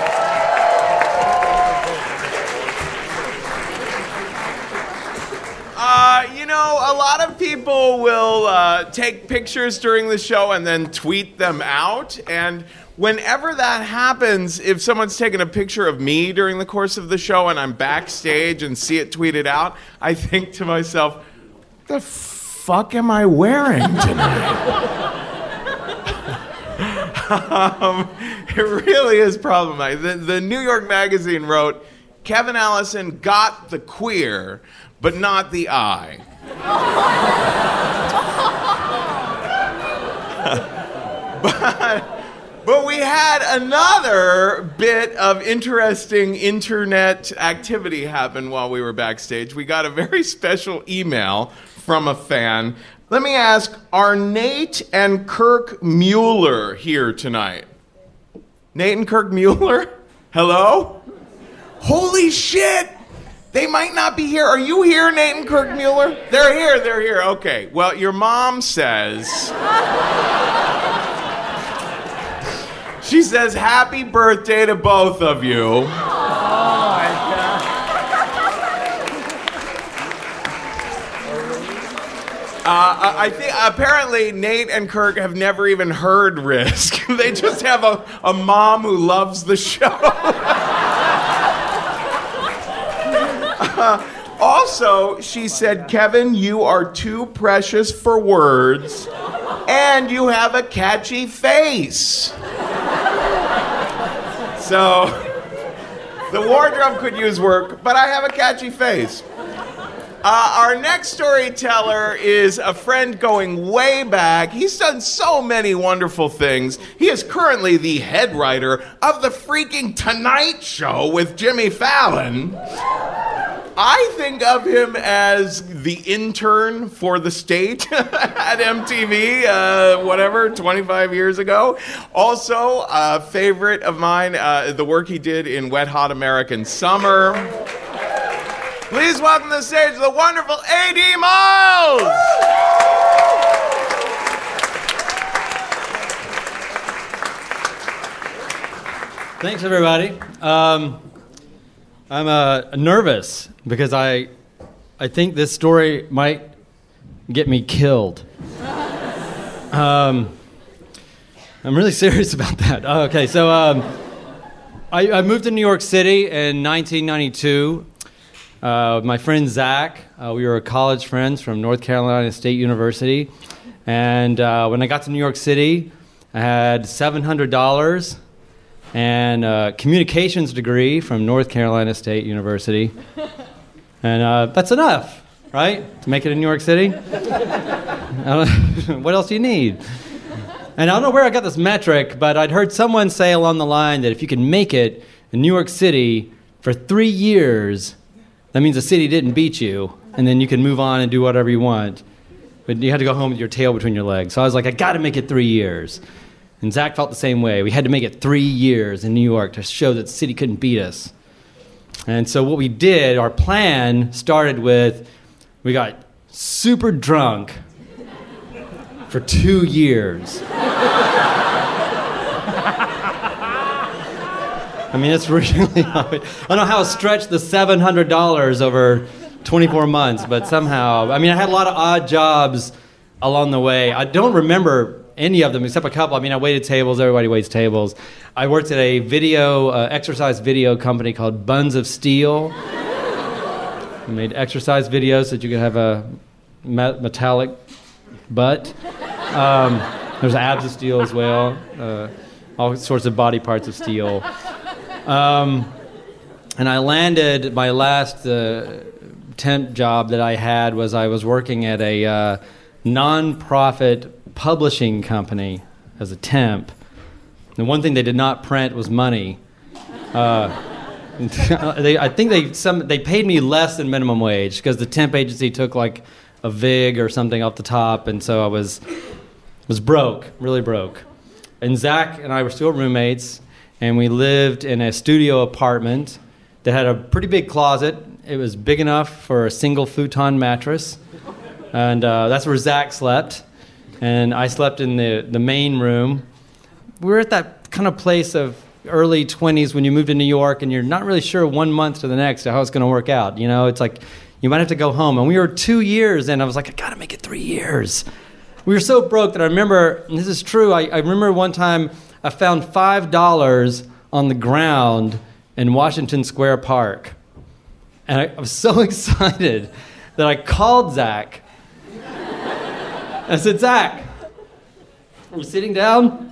Uh, you know, a lot of people will uh, take pictures during the show and then tweet them out. And whenever that happens, if someone's taken a picture of me during the course of the show and I'm backstage and see it tweeted out, I think to myself, what the fuck am I wearing tonight? um, it really is problematic. The, the New York Magazine wrote, Kevin Allison got the queer, but not the I. but, but we had another bit of interesting internet activity happen while we were backstage. We got a very special email from a fan. Let me ask, are Nate and Kirk Mueller here tonight? Nate and Kirk Mueller? Hello? Holy shit! They might not be here. Are you here, Nate and Kirk Mueller? They're here, they're here. Okay. Well, your mom says... she says, happy birthday to both of you. Oh, my God. Uh, I think apparently Nate and Kirk have never even heard Risk. They just have a, a mom who loves the show. uh, also, she said, Kevin, you are too precious for words, and you have a catchy face. So, the wardrobe could use work, but I have a catchy face. Uh, our next storyteller is a friend going way back. He's done so many wonderful things. He is currently the head writer of the freaking Tonight Show with Jimmy Fallon. I think of him as the intern for the state at M T V, uh, whatever, twenty-five years ago. Also, a favorite of mine, uh, the work he did in Wet Hot American Summer. Please welcome to the stage the wonderful A D Miles! Thanks, everybody. Um, I'm uh, nervous because I, I think this story might get me killed. Um, I'm really serious about that. Oh, okay, so um, I, I moved to New York City in nineteen ninety-two. Uh, my friend Zach, uh, we were college friends from North Carolina State University. And uh, when I got to New York City, I had seven hundred dollars and a communications degree from North Carolina State University. And uh, that's enough, right, to make it in New York City? What else do you need? And I don't know where I got this metric, but I'd heard someone say along the line that if you can make it in New York City for three years... that means the city didn't beat you, and then you can move on and do whatever you want. But you had to go home with your tail between your legs. So I was like, I got to make it three years. And Zach felt the same way. We had to make it three years in New York to show that the city couldn't beat us. And so what we did, our plan started with, we got super drunk for two years. I mean, it's really, I don't know how to stretch the seven hundred dollars over twenty-four months, but somehow, I mean, I had a lot of odd jobs along the way. I don't remember any of them except a couple. I mean, I waited tables. Everybody waits tables. I worked at a video, uh, exercise video company called Buns of Steel. We made exercise videos so that you could have a me- metallic butt. Um, there's abs of steel as well. Uh, all sorts of body parts of steel. Um, and I landed, my last uh, temp job that I had was I was working at a uh, non-profit publishing company as a temp. The one thing they did not print was money. Uh, they, I think they some they paid me less than minimum wage because the temp agency took like a vig or something off the top, and so I was was broke, really broke. And Zach and I were still roommates, and we lived in a studio apartment that had a pretty big closet. It was big enough for a single futon mattress, and uh, that's where Zach slept, and I slept in the the main room. We were at that kind of place of early twenties when you move to New York and you're not really sure one month to the next how it's going to work out. You know, it's like you might have to go home. And we were two years in. I was like, I got to make it three years. We were so broke that I remember, and this is true, I, I remember one time I found five dollars on the ground in Washington Square Park. And I, I was so excited that I called Zach. I said, Zach, are you sitting down?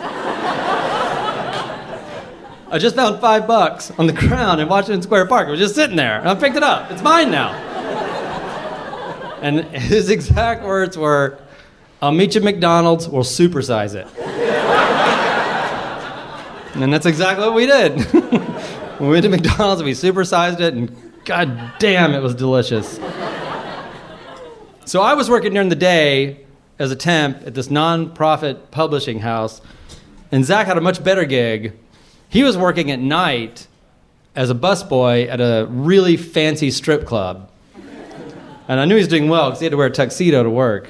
I just found five bucks on the ground in Washington Square Park. It was just sitting there, and I picked it up. It's mine now. And his exact words were, I'll meet you at McDonald's, we'll supersize it. And that's exactly what we did. We went to McDonald's, and we supersized it, and god damn, it was delicious. So I was working during the day as a temp at this non-profit publishing house, and Zach had a much better gig. He was working at night as a busboy at a really fancy strip club. And I knew he was doing well because he had to wear a tuxedo to work.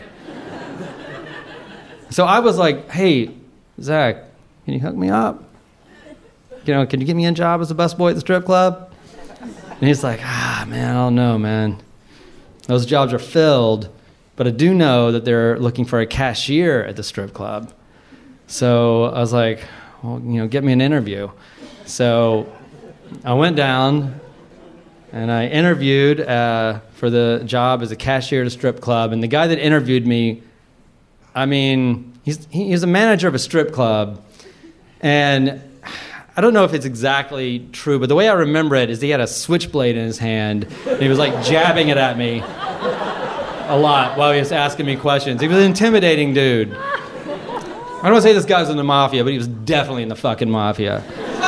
So I was like, hey, Zach, can you hook me up? You know, can you get me a job as a busboy at the strip club? And he's like, ah, man, I don't know, man. Those jobs are filled, but I do know that they're looking for a cashier at the strip club. So I was like, well, you know, get me an interview. So I went down and I interviewed uh, for the job as a cashier at a strip club. And the guy that interviewed me, I mean, he's he's a manager of a strip club. And I don't know if it's exactly true, but the way I remember it is he had a switchblade in his hand. And he was like jabbing it at me a lot while he was asking me questions. He was an intimidating dude. I don't want to say this guy was in the mafia, but he was definitely in the fucking mafia.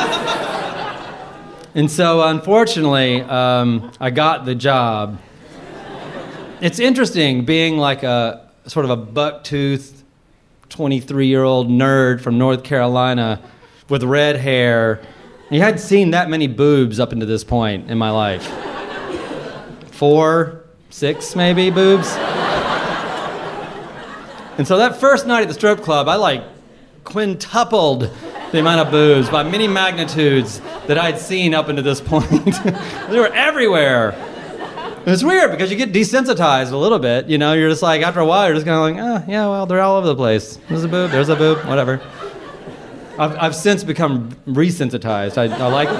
And so, unfortunately, um, I got the job. It's interesting being like a sort of a buck-toothed twenty-three-year-old nerd from North Carolina with red hair. You hadn't seen that many boobs up until this point in my life. Four, six maybe boobs. And so that first night at the strip club, I like quintupled the amount of boobs by many magnitudes that I'd seen up until this point. They were everywhere. It's weird because you get desensitized a little bit. You know, you're just like, after a while, you're just kind of like, oh, yeah, well, they're all over the place. There's a boob, there's a boob, whatever. I've, I've since become resensitized. I, I like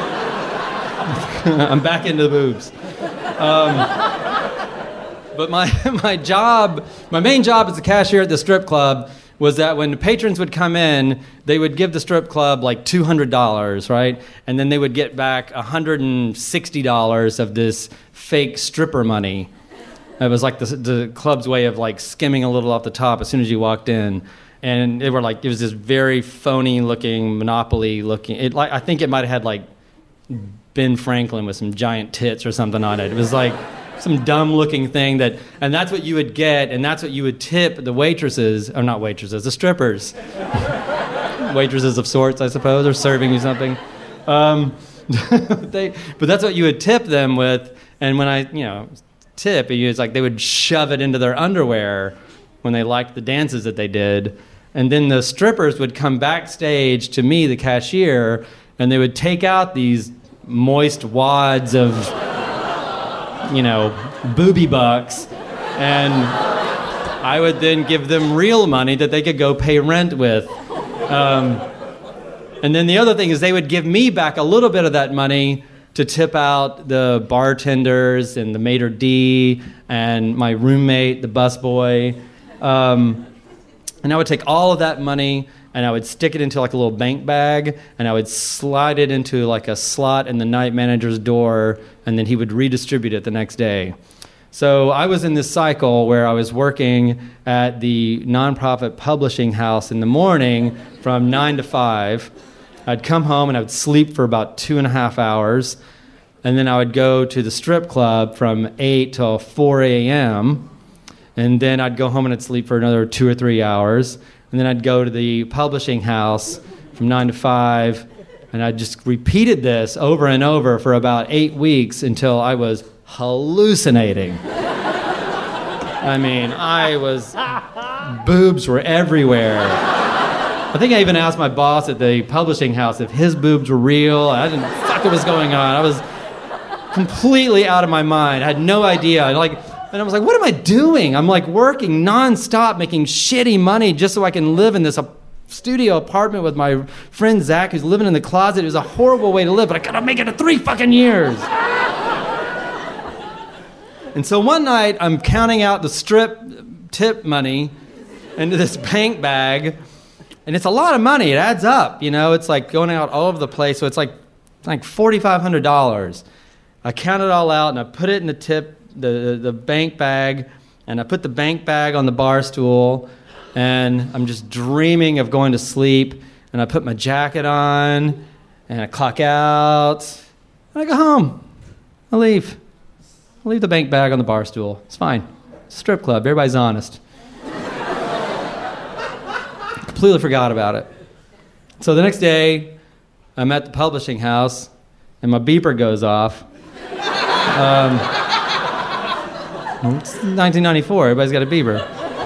I'm back into the boobs. Um, But my, my job, my main job as a cashier at the strip club was that when the patrons would come in, they would give the strip club like two hundred dollars, right? And then they would get back one hundred sixty dollars of this fake stripper money. It was like the, the club's way of like skimming a little off the top as soon as you walked in. And it were like, it was this very phony looking, Monopoly looking, it like, I think it might have had like Ben Franklin with some giant tits or something on it. It was like some dumb-looking thing that, and that's what you would get, and that's what you would tip the waitresses, or not waitresses, the strippers. Waitresses of sorts, I suppose, or serving you something. Um, they, but that's what you would tip them with, and when I, you know, tip, it's like they would shove it into their underwear when they liked the dances that they did, and then the strippers would come backstage to me, the cashier, and they would take out these moist wads of, you know, booby bucks, and I would then give them real money that they could go pay rent with. Um, and then the other thing is they would give me back a little bit of that money to tip out the bartenders and the maitre d' and my roommate, the busboy. Um, and I would take all of that money and I would stick it into like a little bank bag and I would slide it into like a slot in the night manager's door and then he would redistribute it the next day. So I was in this cycle where I was working at the nonprofit publishing house in the morning from nine to five. I'd come home and I would sleep for about two and a half hours. And then I would go to the strip club from eight till four a.m. And then I'd go home and I'd sleep for another two or three hours. And then I'd go to the publishing house from nine to five. And I just repeated this over and over for about eight weeks until I was hallucinating. I mean, I was... boobs were everywhere. I think I even asked my boss at the publishing house if his boobs were real. I didn't fuck what was going on. I was completely out of my mind. I had no idea. And like, and I was like, what am I doing? I'm like working nonstop, making shitty money just so I can live in this studio apartment with my friend Zach, who's living in the closet. It was a horrible way to live, but I gotta make it to three fucking years. And so one night, I'm counting out the strip tip money into this bank bag, and it's a lot of money. It adds up, you know. It's like going out all over the place, so it's like like forty-five hundred dollars. I count it all out, and I put it in the tip, the, the the bank bag, and I put the bank bag on the bar stool, and I'm just dreaming of going to sleep, and I put my jacket on, and I clock out, and I go home. I leave. I leave the bank bag on the bar stool. It's fine. It's a strip club. Everybody's honest. Completely forgot about it. So the next day, I'm at the publishing house, and my beeper goes off. Um, it's nineteen ninety-four. Everybody's got a beeper.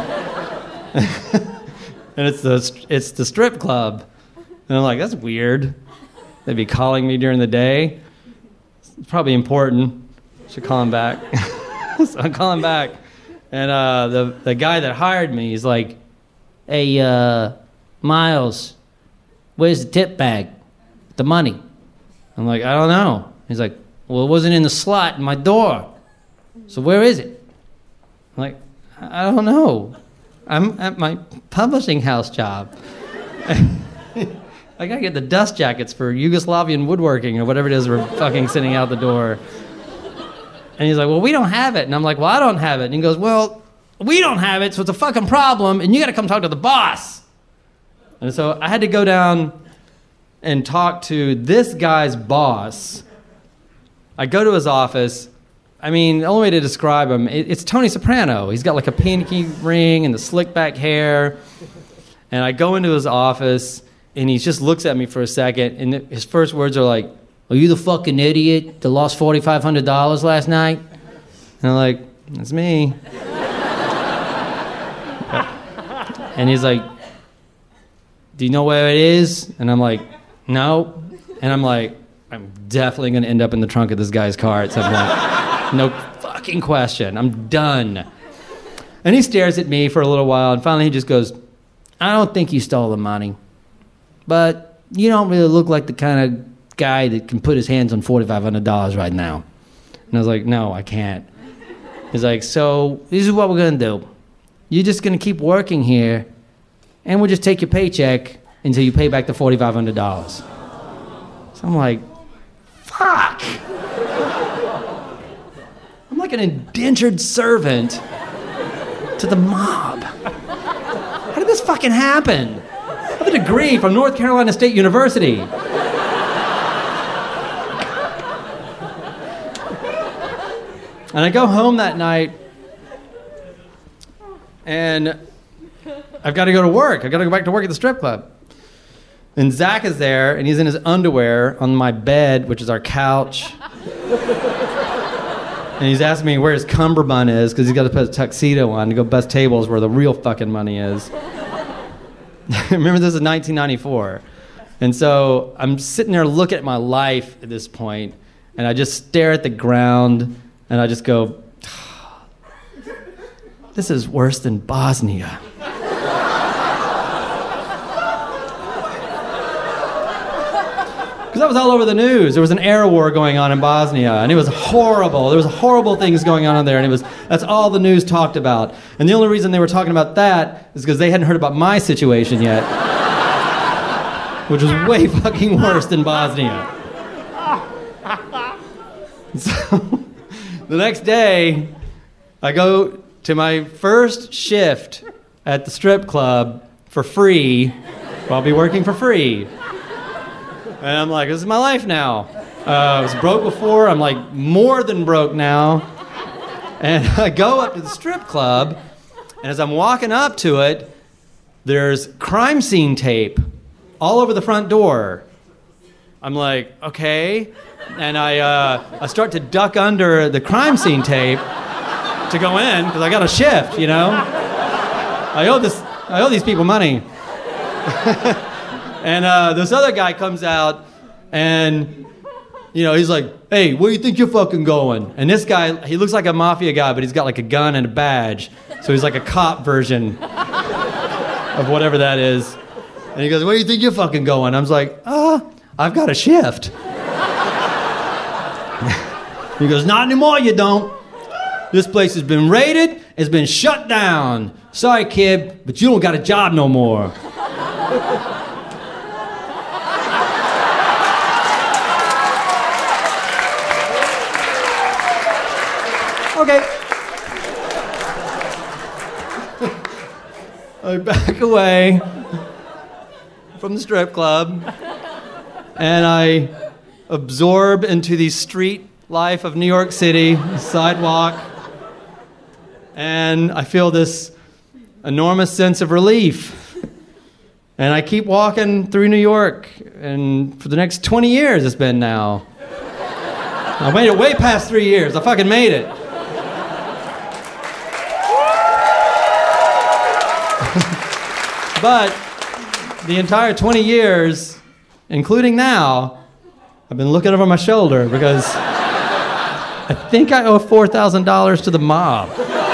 And it's the it's the strip club. And I'm like, that's weird. They'd be calling me during the day. It's probably important. Should call him back. So I call him back. And uh, the, the guy that hired me, he's like, hey, uh, Miles, where's the tip bag? The money. I'm like, I don't know. He's like, well, it wasn't in the slot in my door. So where is it? I'm like, I don't know. I'm at my publishing house job. I gotta get the dust jackets for Yugoslavian woodworking or whatever it is we're fucking sitting out the door. And he's like, well, we don't have it. And I'm like, well, I don't have it. And he goes, well, we don't have it, so it's a fucking problem, and you got to come talk to the boss. And so I had to go down and talk to this guy's boss. I go to his office. I mean, the only way to describe him, it, it's Tony Soprano. He's got like a pinky ring and the slick back hair. And I go into his office, and he just looks at me for a second, and his first words are like, are you the fucking idiot that lost forty-five hundred dollars last night? And I'm like, that's me. And he's like, do you know where it is? And I'm like, no. And I'm like, I'm definitely going to end up in the trunk of this guy's car at some point. No fucking question. I'm done. And he stares at me for a little while, and finally he just goes, I don't think you stole the money, but you don't really look like the kind of guy that can put his hands on forty-five hundred dollars right now. And I was like, no, I can't. He's like, so this is what we're going to do. You're just going to keep working here, and we'll just take your paycheck until you pay back the forty-five hundred dollars. So I'm like, fuck. I'm like an indentured servant to the mob. How did this fucking happen? I have a degree from North Carolina State University. And I go home that night, and I've got to go to work. I've got to go back to work at the strip club. And Zach is there, and he's in his underwear on my bed, which is our couch. And he's asking me where his cummerbund is, because he's got to put a tuxedo on to go bust tables where the real fucking money is. Remember, this is nineteen ninety-four. And so I'm sitting there looking at my life at this point, and I just stare at the ground, and I just go, this is worse than Bosnia. Because that was all over the news. There was an air war going on in Bosnia, and it was horrible. There was horrible things going on in there, and it was that's all the news talked about. And the only reason they were talking about that is because they hadn't heard about my situation yet, which was way fucking worse than Bosnia. So, the next day, I go to my first shift at the strip club for free. I'll be working for free. And I'm like, this is my life now. Uh, I was broke before. I'm like more than broke now. And I go up to the strip club, and as I'm walking up to it, there's crime scene tape all over the front door. I'm like, okay. And I, uh, I start to duck under the crime scene tape to go in, because I got a shift, you know? I owe this, I owe these people money. And uh, this other guy comes out, and, you know, he's like, hey, where do you think you're fucking going? And this guy, he looks like a mafia guy, but he's got like a gun and a badge. So he's like a cop version of whatever that is. And he goes, where do you think you're fucking going? I was like, oh, I've got a shift. He goes, not anymore, you don't. This place has been raided, it's been shut down. Sorry, kid, but you don't got a job no more. Okay. I back away from the strip club, and I absorb into the street life of New York City, the sidewalk, and I feel this enormous sense of relief. And I keep walking through New York, and for the next twenty years it's been now. I made it way past three years. I fucking made it. But the entire twenty years, including now, I've been looking over my shoulder because I think I owe four thousand dollars to the mob.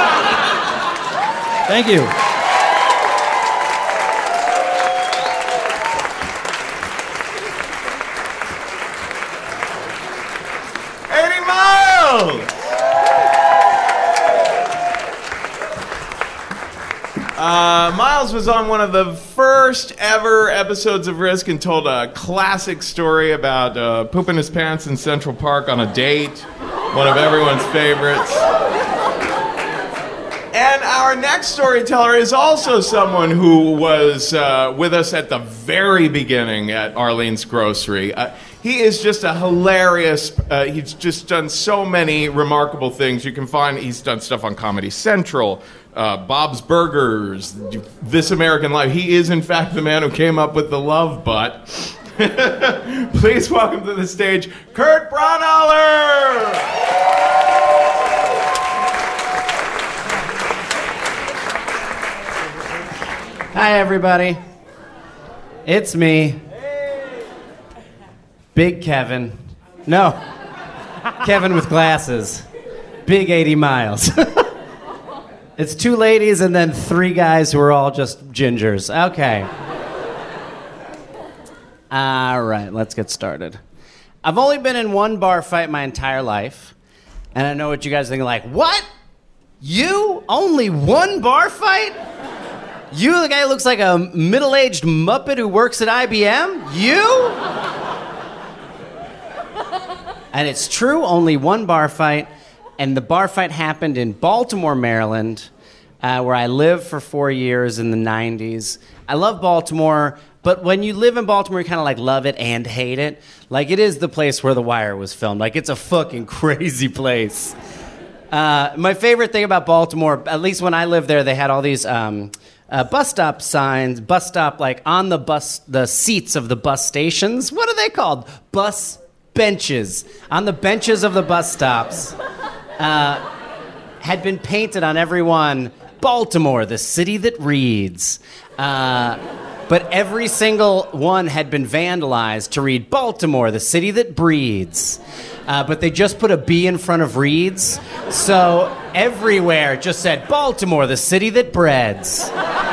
Thank you. Eddie Miles! Uh, Miles was on one of the first ever episodes of Risk and told a classic story about uh, pooping his pants in Central Park on a date, one of everyone's favorites. And our next storyteller is also someone who was uh, with us at the very beginning at Arlene's Grocery. Uh, he is just a hilarious, uh, he's just done so many remarkable things. You can find, he's done stuff on Comedy Central, uh, Bob's Burgers, This American Life. He is, in fact, the man who came up with the love butt. Please welcome to the stage, Kurt Braunohler! Hi, everybody. It's me. Big Kevin. No. Kevin with glasses. Big eighty miles. It's two ladies and then three guys who are all just gingers. Okay. All right, let's get started. I've only been in one bar fight my entire life, and I know what you guys are thinking, like, what? You? Only one bar fight? You, the guy who looks like a middle-aged Muppet who works at I B M? You? And it's true, only one bar fight. And the bar fight happened in Baltimore, Maryland, uh, where I lived for four years in the nineties. I love Baltimore, but when you live in Baltimore, you kind of like love it and hate it. Like, it is the place where The Wire was filmed. Like, it's a fucking crazy place. Uh, my favorite thing about Baltimore, at least when I lived there, they had all these... Um, Uh, bus stop signs, bus stop, like on the bus, the seats of the bus stations. What are they called? Bus benches. On the benches of the bus stops, uh, had been painted on every one, Baltimore, the city that reads. Uh, but every single one had been vandalized to read Baltimore, the city that breeds. Uh, but they just put a B in front of reads, so everywhere just said Baltimore, the city that breads.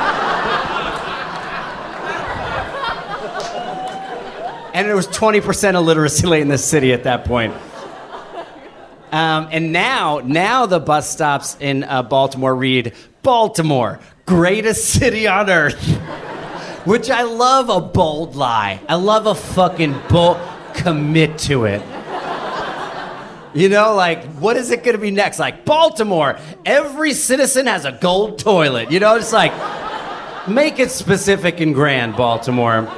And there was twenty percent illiteracy rate in the city at that point. Um, and now, now the bus stops in uh, Baltimore read Baltimore, greatest city on earth. Which I love a bold lie. I love a fucking bold commit to it. You know, like, what is it going to be next? Like, Baltimore, every citizen has a gold toilet. You know, it's like, make it specific and grand, Baltimore.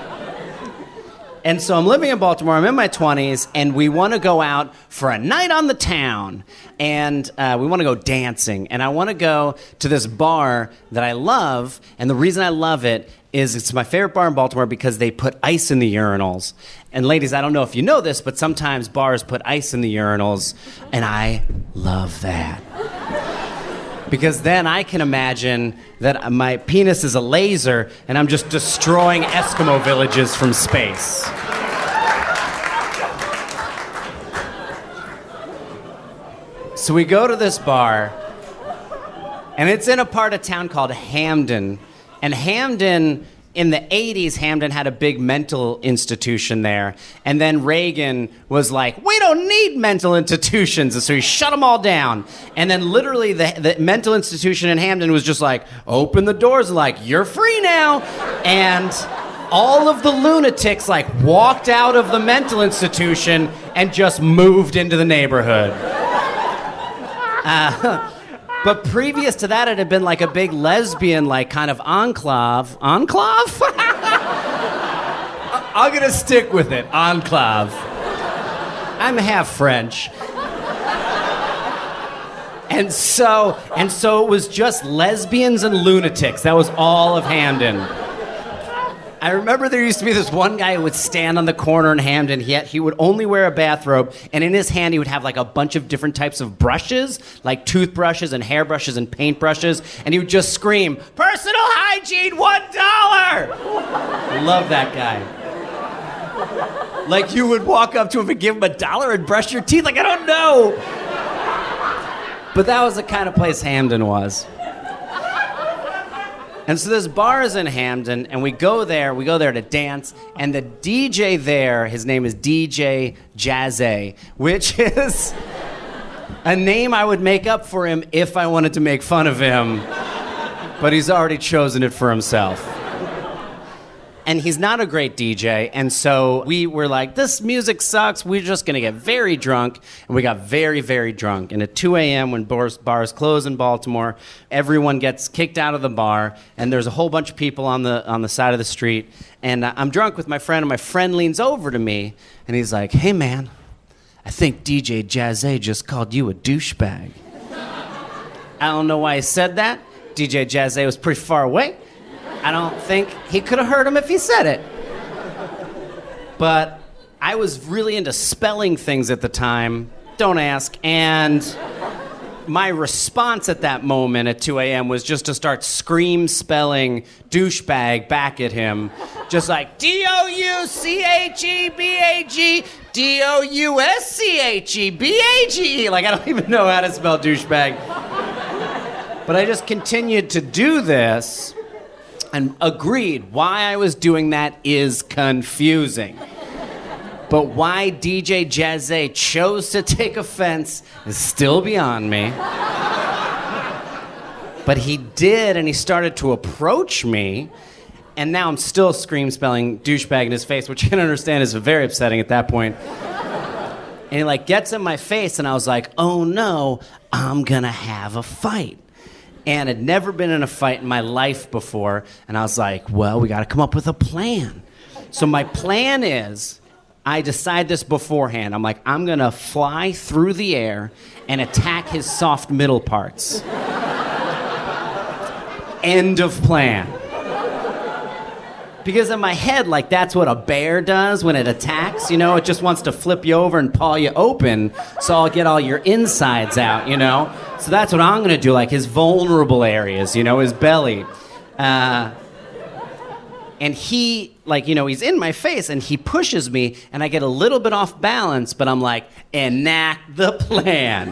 And so I'm living in Baltimore, I'm in my twenties, and we want to go out for a night on the town. And uh, we want to go dancing. And I want to go to this bar that I love, and the reason I love it is it's my favorite bar in Baltimore because they put ice in the urinals. And ladies, I don't know if you know this, but sometimes bars put ice in the urinals, and I love that. Because then I can imagine that my penis is a laser and I'm just destroying Eskimo villages from space. So we go to this bar, and it's in a part of town called Hamden. And Hamden, in the eighties, Hamden had a big mental institution there. And then Reagan was like, we don't need mental institutions. And so he shut them all down. And then literally the, the mental institution in Hamden was just like, open the doors, like, you're free now. And all of the lunatics like walked out of the mental institution and just moved into the neighborhood. Uh, But previous to that, it had been like a big lesbian, like, kind of enclave. Enclave? I'm gonna stick with it. Enclave. I'm half French. And so, and so it was just lesbians and lunatics. That was all of Hamden. I remember there used to be this one guy who would stand on the corner in Hamden. He, had, he would only wear a bathrobe, and in his hand he would have like a bunch of different types of brushes, like toothbrushes and hairbrushes and paintbrushes, and he would just scream, personal hygiene, one dollar! Love that guy. Like you would walk up to him and give him a dollar and brush your teeth? Like, I don't know. But that was the kind of place Hamden was. And so this bar is in Hamden, and we go there, we go there to dance, and the D J there, his name is D J Jazzy, which is a name I would make up for him if I wanted to make fun of him, but he's already chosen it for himself. And he's not a great D J, and so we were like, this music sucks, we're just gonna get very drunk, and we got very, very drunk. And at two a.m. when bars, bars close in Baltimore, everyone gets kicked out of the bar, and there's a whole bunch of people on the on the side of the street, and uh, I'm drunk with my friend, and my friend leans over to me, and he's like, hey man, I think D J Jazzy just called you a douchebag. I don't know why he said that. D J Jazzy was pretty far away. I don't think he could have heard him if he said it. But I was really into spelling things at the time. Don't ask. And my response at that moment at two a.m. was just to start scream spelling douchebag back at him. Just like D O U C H E B A G, D O U S C H E B A G E. Like, I don't even know how to spell douchebag. But I just continued to do this. And agreed, why I was doing that is confusing. But why D J Jazzy chose to take offense is still beyond me. But he did, and he started to approach me, and now I'm still scream spelling douchebag in his face, which you can understand is very upsetting at that point. And he like gets in my face, and I was like, oh no, I'm gonna have a fight. And had never been in a fight in my life before. And I was like, well, we got to come up with a plan. So my plan is, I decide this beforehand. I'm like, I'm going to fly through the air and attack his soft middle parts. End of plan. Because in my head, like, that's what a bear does when it attacks, you know? It just wants to flip you over and paw you open, so I'll get all your insides out, you know? So that's what I'm gonna do, like his vulnerable areas, you know, his belly. Uh, And he, like, you know, he's in my face, and he pushes me, and I get a little bit off balance, but I'm like, enact the plan.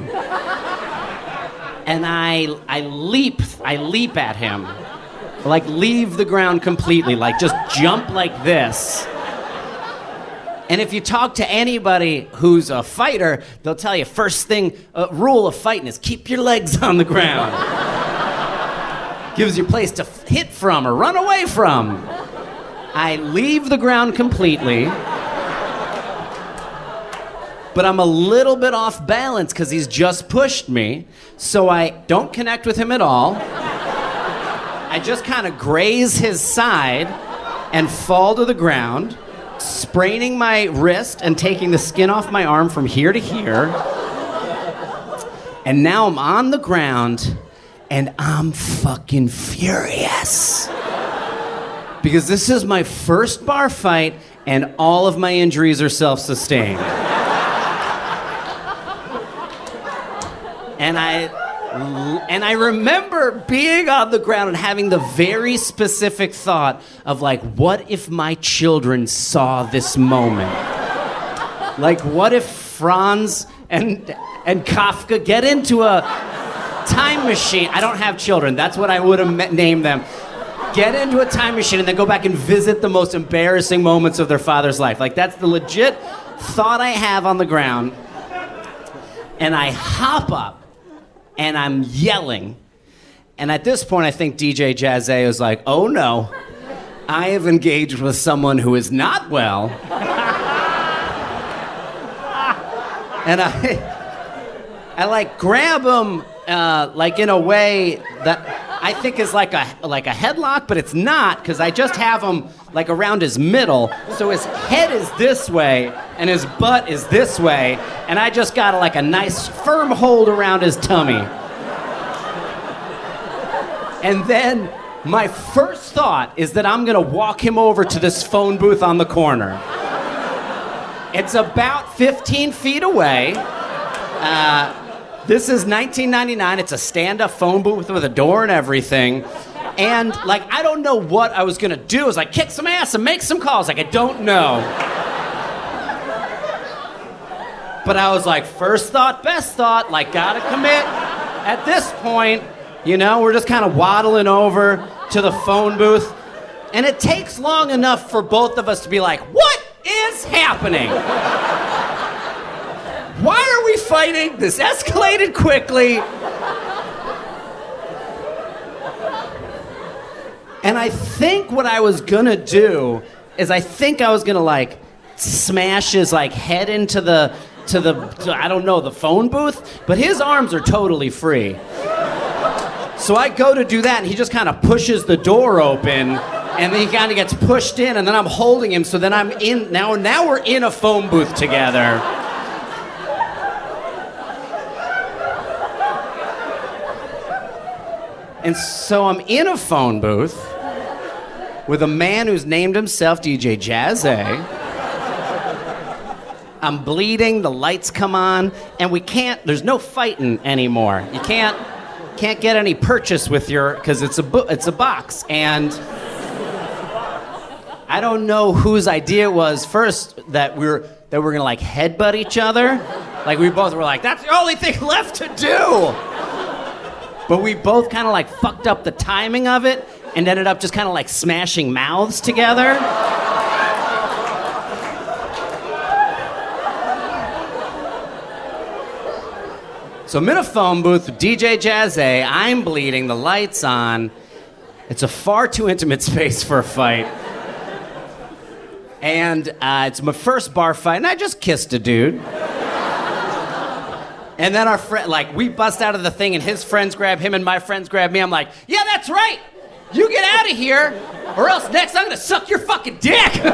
And I, I leap, I leap at him. Like, leave the ground completely, like, just jump like this. And if you talk to anybody who's a fighter, they'll tell you, first thing, uh, rule of fighting is keep your legs on the ground. Gives you a place to f- hit from or run away from. I leave the ground completely, but I'm a little bit off balance because he's just pushed me, so I don't connect with him at all. I just kind of graze his side and fall to the ground, spraining my wrist and taking the skin off my arm from here to here. And now I'm on the ground, and I'm fucking furious. Because this is my first bar fight, and all of my injuries are self-sustained. And I, and I remember being on the ground and having the very specific thought of, like, what if my children saw this moment? Like, what if Franz and, and Kafka get into a time machine? I don't have children. That's what I would have named them. Get into a time machine and then go back and visit the most embarrassing moments of their father's life. Like, that's the legit thought I have on the ground. And I hop up, and I'm yelling. And at this point, I think D J Jazzy is like, oh no, I have engaged with someone who is not well. And I, I like grab him, uh, like in a way that I think is like a like a headlock, but it's not, because I just have him like around his middle, so his head is this way and his butt is this way, and I just got like a nice firm hold around his tummy. And then my first thought is that I'm gonna walk him over to this phone booth on the corner. It's about fifteen feet away. Uh, This is nineteen ninety-nine. It's a stand-up phone booth with a door and everything. And, like, I don't know what I was going to do. I was like, kick some ass and make some calls. Like, I don't know. But I was like, first thought, best thought. Like, gotta commit. At this point, you know, we're just kind of waddling over to the phone booth. And it takes long enough for both of us to be like, what is happening? Why are we fighting? This escalated quickly. And I think what I was gonna do is I think I was gonna like smash his like head into the to the to, I don't know, the phone booth, but his arms are totally free. So I go to do that, and he just kind of pushes the door open, and then he kind of gets pushed in, and then I'm holding him, so then I'm in now now we're in a phone booth together. And so I'm in a phone booth with a man who's named himself D J Jazzy. I'm bleeding, the lights come on, and we can't, there's no fighting anymore. You can't can't get any purchase with your, because it's a bo- it's a box. And I don't know whose idea it was first that we were that we're gonna like headbutt each other. Like we both were like, that's the only thing left to do. But we both kind of like fucked up the timing of it and ended up just kind of like smashing mouths together. So I'm in a phone booth with D J Jazzy. I'm bleeding, the lights on. It's a far too intimate space for a fight. And uh, it's my first bar fight, and I just kissed a dude. And then our friend, like, we bust out of the thing, and his friends grab him, and my friends grab me. I'm like, yeah, that's right. You get out of here, or else next I'm gonna suck your fucking dick. So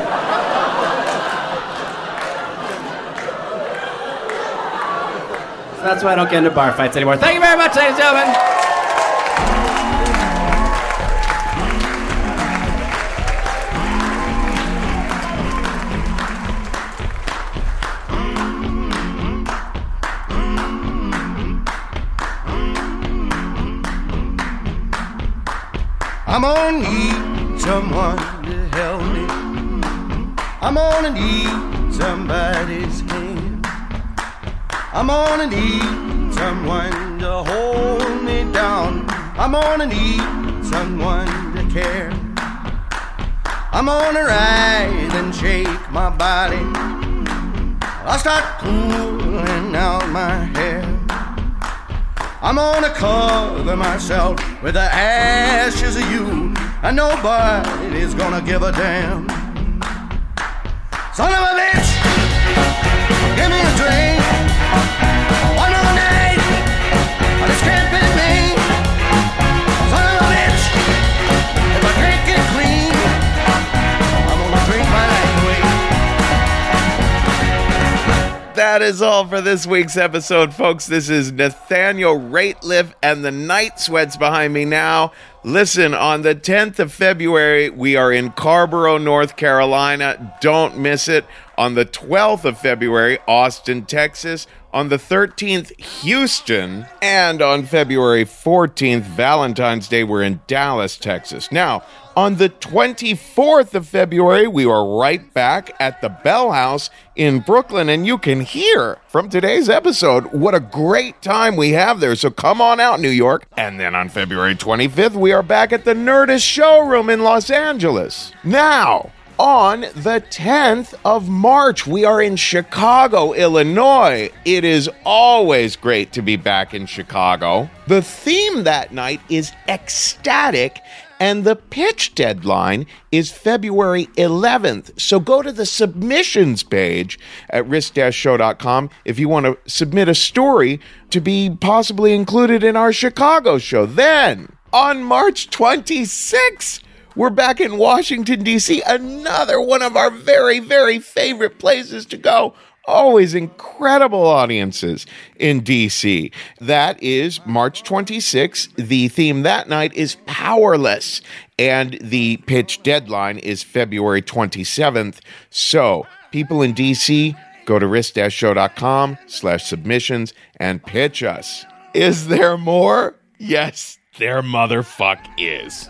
that's why I don't get into bar fights anymore. Thank you very much, ladies and gentlemen. I'm on E someone to help me. I'm gonna need somebody's hand. I'm gonna need someone to hold me down. I'm gonna need someone to care. I'm gonna ride and shake my body. I'll start pulling out my hair. I'm gonna cover myself with the ashes of you, and nobody's gonna give a damn. Son of a bitch, give me a drink. One more night, but it's can't be me. Son of a bitch, if I can't get clean, I'm gonna drink my life away. That is all for this week's episode, folks. This is Nathaniel Rateliff and the Night Sweats behind me now. Listen, on the tenth of February, we are in Carrboro, North Carolina. Don't miss it. On the twelfth of February, Austin, Texas. On the thirteenth, Houston. And on February fourteenth, Valentine's Day, we're in Dallas, Texas. Now, on the twenty-fourth of February, we are right back at the Bell House in Brooklyn, and you can hear from today's episode what a great time we have there. So come on out, New York. And then on February twenty-fifth, we are back at the Nerdist Showroom in Los Angeles. Now, on the tenth of March, we are in Chicago, Illinois. It is always great to be back in Chicago. The theme that night is ecstatic, and the pitch deadline is February eleventh. So go to the submissions page at risk dash show dot com if you want to submit a story to be possibly included in our Chicago show. Then, on March twenty-sixth, we're back in Washington, D C, another one of our very, very favorite places to go. Always incredible audiences in D C. That is March twenty-sixth. The theme that night is Powerless, and the pitch deadline is February twenty-seventh. So, people in D C, go to risk dash show dot com slash submissions and pitch us. Is there more? Yes, there motherfuck is.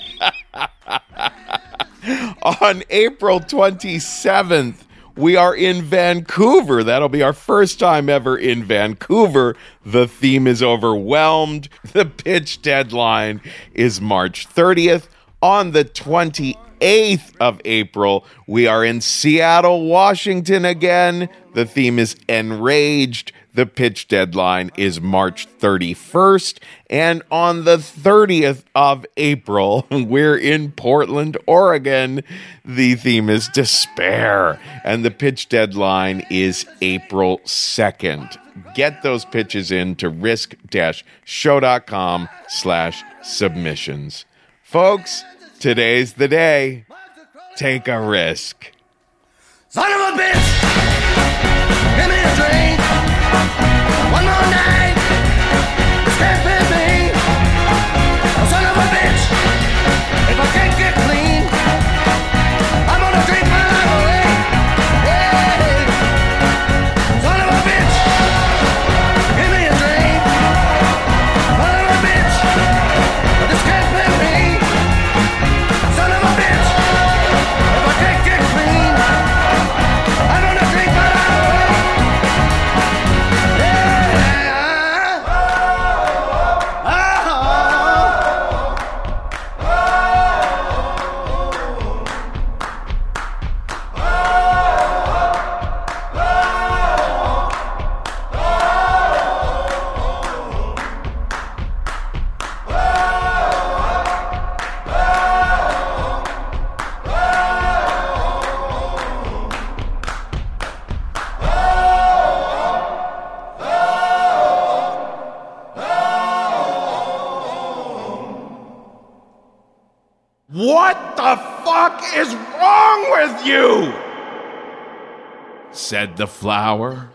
On April twenty-seventh, we are in Vancouver. That'll be our first time ever in Vancouver. The theme is Overwhelmed. The pitch deadline is March thirtieth. On the twenty-eighth of April, we are in Seattle, Washington again. The theme is Enraged. The pitch deadline is March thirty-first. And on the thirtieth of April, we're in Portland, Oregon. The theme is Despair. And the pitch deadline is April second. Get those pitches in to risk dash show dot com slash submissions. Folks, today's the day. Take a risk. Son of a bitch! Give me a drink! One more night! This can't be me! Oh, son of a bitch! If I can't get clean, I'm gonna drink my life away! Hey! Son of a bitch! Give me a drink! Son of a bitch! This can't be me! Son of a bitch! If I can't get clean, I'm gonna drink my life away! What the fuck is wrong with you? Said the flower.